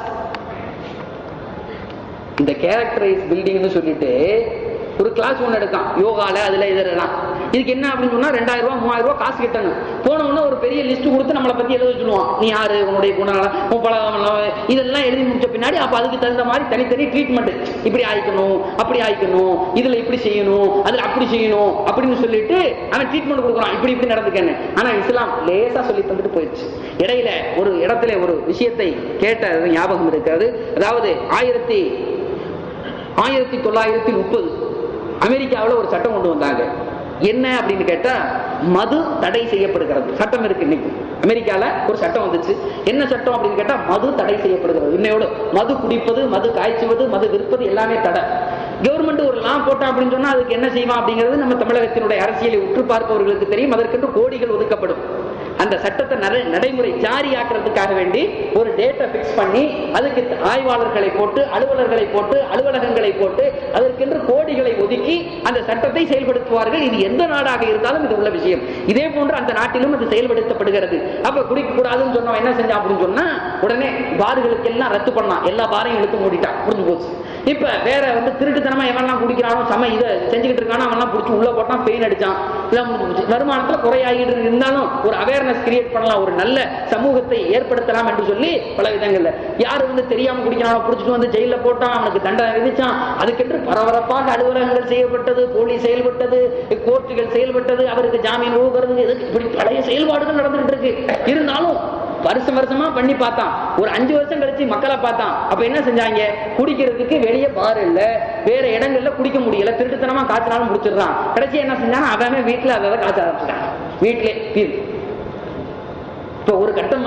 இந்த கேரக்டரைஸ் பில்டிங்னு சொல்லிட்டு ஒரு கிளாஸ் ஒன்று எடுக்கான் யோகால, அதுல இதெல்லாம். இதுக்கு என்ன அப்படின்னு சொன்னா 2000 ரூபாய் 3000 ரூபாய் காசு கட்டணும். போனவொன்னு ஒரு பெரிய லிஸ்ட் கொடுத்து நம்மளை பத்தி எழுத சொல்லுவான். நீ யாரு, உன்னுடைய குணநலம், உன் பழக்கம், இதெல்லாம் எழுதி முடிச்ச பின்னாடி அப்ப அதுக்கு தகுந்த மாதிரி தனித்தனி ட்ரீட்மெண்ட். இப்படி ஆயிக்கணும், அப்படி ஆயிக்கணும், இதுல இப்படி செய்யணும், அதுல அப்படி செய்யணும் அப்படின்னு சொல்லிட்டு அவன் ட்ரீட்மெண்ட் கொடுக்குறான். இப்படி இப்படி நடந்துக்கன்னு. ஆனா இஸ்லாம் லேசா சொல்லி தந்துட்டு போயிடுச்சு. இடையில ஒரு இடத்துல ஒரு விஷயத்தை கேட்ட ஞாபகம் இருக்கிறது. அதாவது 1930 அமெரிக்காவில் ஒரு சட்டம் கொண்டு வந்தாங்க. என்ன அப்படின்னு கேட்டா, மது தடை செய்யப்படுகிறது. சட்டம் இருக்கு இன்னைக்கு அமெரிக்கால ஒரு சட்டம் வந்துச்சு. என்ன சட்டம் அப்படின்னு கேட்டா, மது தடை செய்யப்படுகிறது. இன்னையோட மது குடிப்பது, மது காய்ச்சுவது, மது விற்பது எல்லாமே தடை. கவர்மெண்ட் ஒரு லா போட்டா அப்படின்னு சொன்னா அதுக்கு என்ன செய்வான் அப்படிங்கிறது நம்ம தமிழகத்தினுடைய அரசியலை உற்று பார்ப்பவர்களுக்கு தெரியும். அதற்கென்று கோடிகள் ஒதுக்கப்படும். அந்த சட்டத்தை நடைமுறை ஜாரியாக்குறதுக்காக வேண்டி ஒரு டேட்டை பிக்ஸ் பண்ணி அதுக்கு ஆய்வாளர்களை போட்டு, அலுவலர்களை போட்டு, அலுவலகங்களை போட்டு அதற்கென்று கோடிகளை ஒதுக்கி அந்த சட்டத்தை செயல்படுத்துவார்கள். இது எந்த நாடாக இருந்தாலும் இது உள்ள விஷயம். இதே போன்று அந்த நாட்டிலும் இது செயல்படுத்தப்படுகிறது. அப்ப குடிக்க கூடாதுன்னு சொன்னா என்ன செஞ்சா அப்படின்னு சொன்னா, உடனே பார்களுக்கு எல்லாம் ரத்து பண்ணா, எல்லா பாரையும் இழுத்து மூடிட்டான், முடிஞ்சு போச்சு. இப்ப வேற திருட்டுத்தனமா எவன்லாம் குடிக்கிறானோ, சம இதை செஞ்சுக்கிட்டு இருக்கானோ அவன்லாம் பிடிச்சி உள்ள போட்டான், பெயின் அடிச்சான், எல்லாம் முடிஞ்சு போச்சு. வருமானத்துல குறையாகிட்டு இருந்தாலும் ஒரு அவேர்னஸ் அவேர்னஸ் கிரியேட் பண்ணலாம், ஒரு நல்ல சமூகத்தை ஏற்படுத்தலாம் என்று சொல்லி பல விதங்கள்ல. யாரு தெரியாம குடிக்கிறானோ பிடிச்சிட்டு வந்து ஜெயில போட்டான், அவனுக்கு தண்டனை விதிச்சான், அதுக்கென்று பரபரப்பாக அலுவலகங்கள் செய்யப்பட்டது, போலீஸ் செயல்பட்டது, கோர்ட்டுகள் செயல்பட்டது, அவருக்கு ஜாமீன் ஒழுங்குறது, இப்படி பழைய செயல்பாடுகள் நடந்துட்டு இருக்கு. இருந்தாலும் வருஷமா பண்ணி பார்த்தான். ஒரு 5 வருஷம் கழிச்சு மக்களை பார்த்தான். அப்ப என்ன செஞ்சாங்க? குடிக்கிறதுக்கு வெளியே பார் இல்ல, வேற இடங்கள்ல குடிக்க முடியல, திருட்டுத்தனமா காய்ச்சினாலும் முடிச்சிடறான். கடைசி என்ன செஞ்சான்? அவன் வீட்டுல அதை காய்ச்ச ஆரம்பிச்சிட்டான். வீட்டிலே பீர். இப்ப ஒரு கட்டம்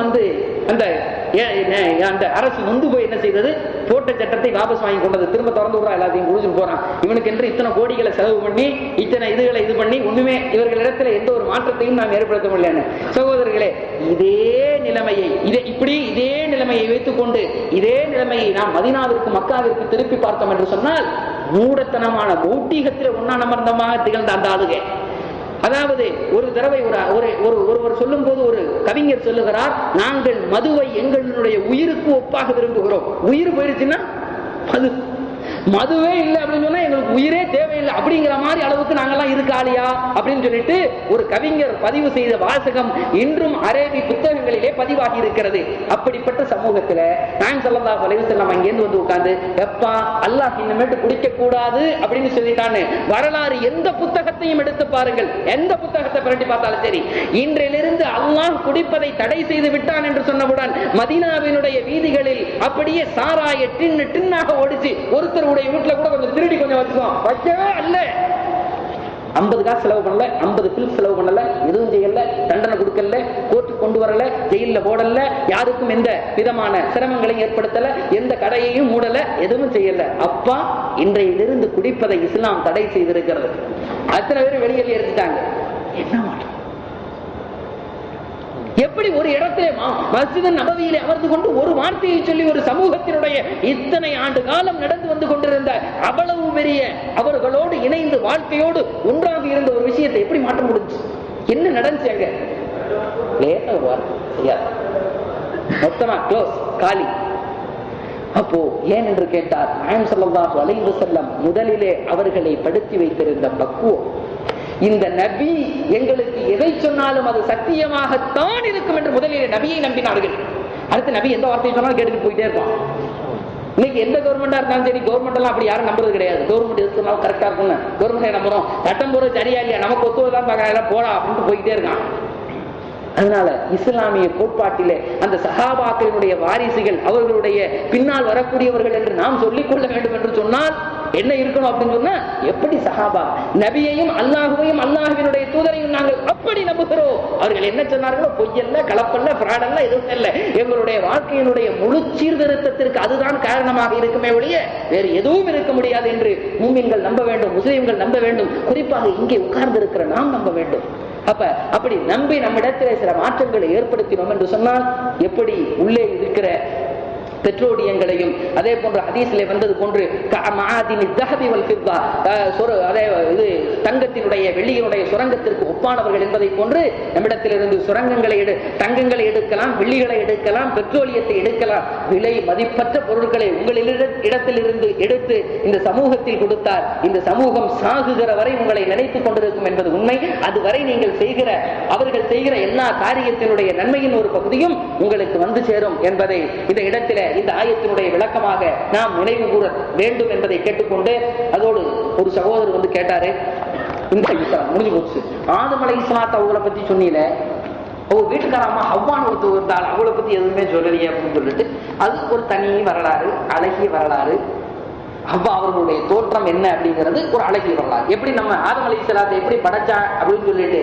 அந்த அரசு முந்து போய் என்ன செய்தது? போட்ட சட்டத்தை வாபஸ் வாங்கி கொண்டது. திரும்ப திறந்து விடுறா, எல்லாத்தையும் குடிச்சுட்டு போறான். இவனுக்கு என்று இத்தனை கோடிகளை செலவு பண்ணி இத்தனை இதுகளை இது பண்ணி ஒண்ணுமே இவர்களிடத்துல எந்த ஒரு மாற்றத்தையும் நாம் ஏற்படுத்த முடியல. சகோதரர்களே, இதே நிலைமையை வைத்துக் கொண்டு இதே நிலைமையை நாம் மதீனாவிற்கு மக்காவிற்கு திருப்பி பார்த்தோம் என்று சொன்னால் மூடத்தனமான மௌட்டிகத்தில் உண்ணாநமர்ந்தமாக திகழ்ந்த அந்த ஆளுகை. அதாவது ஒரு தடவை ஒருவர் சொல்லும் போது ஒரு கவிஞர் சொல்லுகிறார், நாங்கள் மதுவை எங்களுடைய உயிருக்கு ஒப்பாக விரும்புகிறோம். உயிர் போயிருச்சுன்னா மதுவே இல்லை அப்படின்னு சொன்னா எங்களுக்கு உயிரே தேவையில்லை அப்படிங்கிற மாதிரி அளவுக்கு நாங்கெல்லாம் இருக்காளியா அப்படின்னு சொல்லிட்டு ஒரு கவிஞர் பதிவு செய்த வாசகம் இன்றும் அரேபி புத்தகங்களிலே பதிவாகி இருக்கிறது. அப்படிப்பட்ட சமூகத்துல நாயகம் ஸல்லல்லாஹு அலைஹி வஸல்லம் அங்கேருந்து வந்து உட்கார்ந்து, எப்பா அல்லாஹ் இனிமேட்டு குடிக்க கூடாது அப்படின்னு சொல்லிட்டான்னு வரலாறு எந்த புத்தகத்தையும் எடுத்து பாருங்கள், எந்த புத்தகத்தை புரட்டி பார்த்தாலும் சரி, இன்றிலிருந்து அல்லாஹ் குடிப்பதை தடை செய்து விட்டான் என்று சொன்னவுடன் மதீனாவினுடைய வீதிகளில் அப்படியே சாராய டின்னாக ஓடிச்சு. ஒருத்தர் வீட்டுல கூட கொஞ்சம் திருடி கொஞ்சம் வச்சுக்கோம், வைக்கவே அல்ல. 50 காசு செலவு பண்ணல, 50 பில் செலவு பண்ணல, எதுவும் செய்யல, தண்டனை கொடுக்கல, கோர்ட்டு கொண்டு வரல, ஜெயில போடல, யாருக்கும் எந்த விதமான சிரமங்களையும் ஏற்படுத்தல, எந்த கடையையும் மூடல, எதுவும் செய்யல. அப்பா இன்றையிலிருந்து குடிப்பதை இஸ்லாம் தடை செய்திருக்கிறது. அத்தனை பேரும் வெளியே எடுத்துட்டாங்க. என்ன மாற்றம்? எப்படி ஒரு இடத்திலே மஸ்ஜித் நபவியிலே அமர்ந்து கொண்டு ஒரு வார்த்தையை சொல்லி ஒரு சமூகத்தினுடைய இத்தனை ஆண்டு காலம் நடந்து வந்து கொண்டிருந்த அவ்வளவு பெரிய அவர்களோடு இணைந்து வாழ்க்கையோடு ஒன்றாக இருந்த ஒரு விஷயத்தை எப்படி மாற்ற முடிஞ்சு? என்ன நடந்துச்சு? மொத்தமா க்ளோஸ், காலி. அப்போ ஏன் என்று கேட்டார், நாயகம் ஸல்லல்லாஹு அலைஹி வஸல்லம் முதலிலே அவர்களை படுத்தி வைத்திருந்த பக்குவம். இந்த நபி எங்களுக்கு எதை சொன்னாலும் அது சத்தியமாகத்தான் இருக்கும் என்று முதலில் நபியை நம்பினார்கள். அடுத்த நபி எந்த வார்த்தையை சொன்னாலும் கேட்டுட்டு போயிட்டே இருப்பான். இன்னைக்கு எந்த கவர்மெண்டா இருந்தாலும் சரி, கவர்மெண்ட் எல்லாம் அப்படி யாரும் நம்புறது கிடையாது. கவர்மெண்ட் எதுக்குனாலும் கரெக்டா இருக்கும்னு கவர்மெண்டை நம்புறோம். சட்டம் போறது சரியா இல்லையா, நமக்கு ஒத்துவதான் பார்க்கறேன் போடா அப்படின்ட்டு போயிட்டே இருக்கான். அதனால இஸ்லாமிய கோட்பாட்டிலே அந்த சஹாபாக்களுடைய வாரிசுகள், அவர்களுடைய பின்னால் வரக்கூடியவர்கள் என்று நாம் சொல்லிக் கொள்ள வேண்டும் என்று சொன்னால் என்ன இருக்கணும் அப்படின்னு சொன்னா, எப்படி சஹாபா நபியையும் அல்லாஹுவையும் அல்லாஹுவினுடைய தூதரையும் நாங்கள் அப்படி நம்புகிறோம். அவர்கள் என்ன சொன்னார்களோ பொய்யல்ல, கலப்பல்ல, பிராடல்ல, எதுவும் இல்லை. எங்களுடைய வாழ்க்கையினுடைய முழு சீர்திருத்தத்திற்கு அதுதான் காரணமாக இருக்குமே ஒழிய வேறு எதுவும் இருக்க முடியாது என்று மூமின்கள் நம்ப வேண்டும், முஸ்லிம்கள் நம்ப வேண்டும். குறிப்பாக இங்கே உட்கார்ந்து இருக்கிற நாம் நம்ப வேண்டும். அப்படி நம்பி நம்மிடத்தில் சில மாற்றங்களை ஏற்படுத்தினோம் என்று சொன்னால், எப்படி உள்ளே இருக்கிற பெட்ரோலியங்களையும் அதே போன்ற ஹதீஸிலே வந்தது போன்று தங்கத்தினுடைய வெள்ளியினுடைய சுரங்கத்திற்கு ஒப்பானவர்கள் என்பதை போன்று நம்மிடத்திலிருந்து சுரங்கங்களை தங்கங்களை எடுக்கலாம், வெள்ளிகளை எடுக்கலாம், பெட்ரோலியத்தை எடுக்கலாம். விலை மதிப்பற்ற பொருட்களை உங்களிடத்திலிருந்து எடுத்து இந்த சமூகத்தில் கொடுத்தார். இந்த சமூகம் சாகுகிற வரை உங்களை நினைத்துக் கொண்டிருக்கும் என்பது உண்மை. அதுவரை நீங்கள் அவர்கள் செய்கிற எல்லா காரியத்தினுடைய நன்மையின் ஒரு பகுதியும் உங்களுக்கு வந்து சேரும் என்பதை இந்த இடத்தில இந்த ஆயத்தினுடைய விளக்கமாக நாம் நினைவு கூற வேண்டும் என்பதை கேட்டுக்கொண்டு, அதோடு ஒரு சகோதரர் வந்து கேட்டாரு, இந்த முடிஞ்சு போச்சு, ஆதம் அலைஹிஸ்ஸலாம் அவங்களை பத்தி சொன்னீங்க, அவங்க வீட்டுக்காரம்மா ஹவ்வான்னு ஒருத்தர் இருந்தால் அவளை பத்தி எதுவுமே சொல்லலையே அப்படின்னு சொல்லிட்டு, அது ஒரு தனி வரலாறு, அழகிய வரலாறு. ஹவ்வா அவர்களுடைய தோற்றம் என்ன அப்படிங்கிறது ஒரு அழகிய வரலாறு. எப்படி நம்ம ஆதம் அலைஹிஸ்ஸலாத்தை எப்படி படைச்சா அப்படின்னு சொல்லிட்டு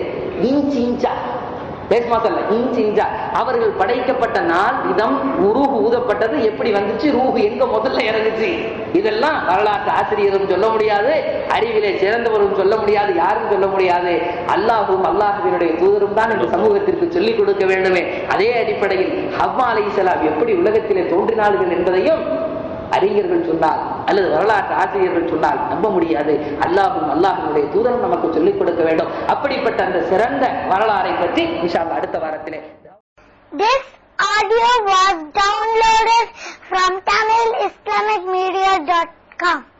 அவர்கள் படைக்கப்பட்ட நாள், விதம், ரூஹு ஊதப்பட்டது, எப்படி வந்துச்சு, ரூஹு எங்க முதல்ல இறங்குச்சு, இதெல்லாம் வரலாற்று ஆசிரியரும் சொல்ல முடியாது, அறிவிலே சிறந்தவரும் சொல்ல முடியாது, யாரும் சொல்ல முடியாது. அல்லாஹும் அல்லாஹுவினுடைய தூதரும் தான் இந்த சமூகத்திற்கு சொல்லிக் கொடுக்க வேண்டுமே. அதே அடிப்படையில் ஹவ்வா அலைஹிஸ்ஸலாம் எப்படி உலகத்திலே தோன்றினார்கள் என்பதையும் அறிஞர்கள் சொன்னால் அல்லது வரலாற்று ஆசிரியர்கள் சொன்னால் நம்ப முடியாது. அல்லாஹும் அல்லாஹ்வுடைய தூதரும் நமக்கு சொல்லிக் கொடுக்க வேண்டும். அப்படிப்பட்ட அந்த சிறந்த வரலாறை பற்றி இன்ஷா அல்லாஹ் அடுத்த வாரத்திலே. This audio was downloaded from TamilIslamicMedia.com.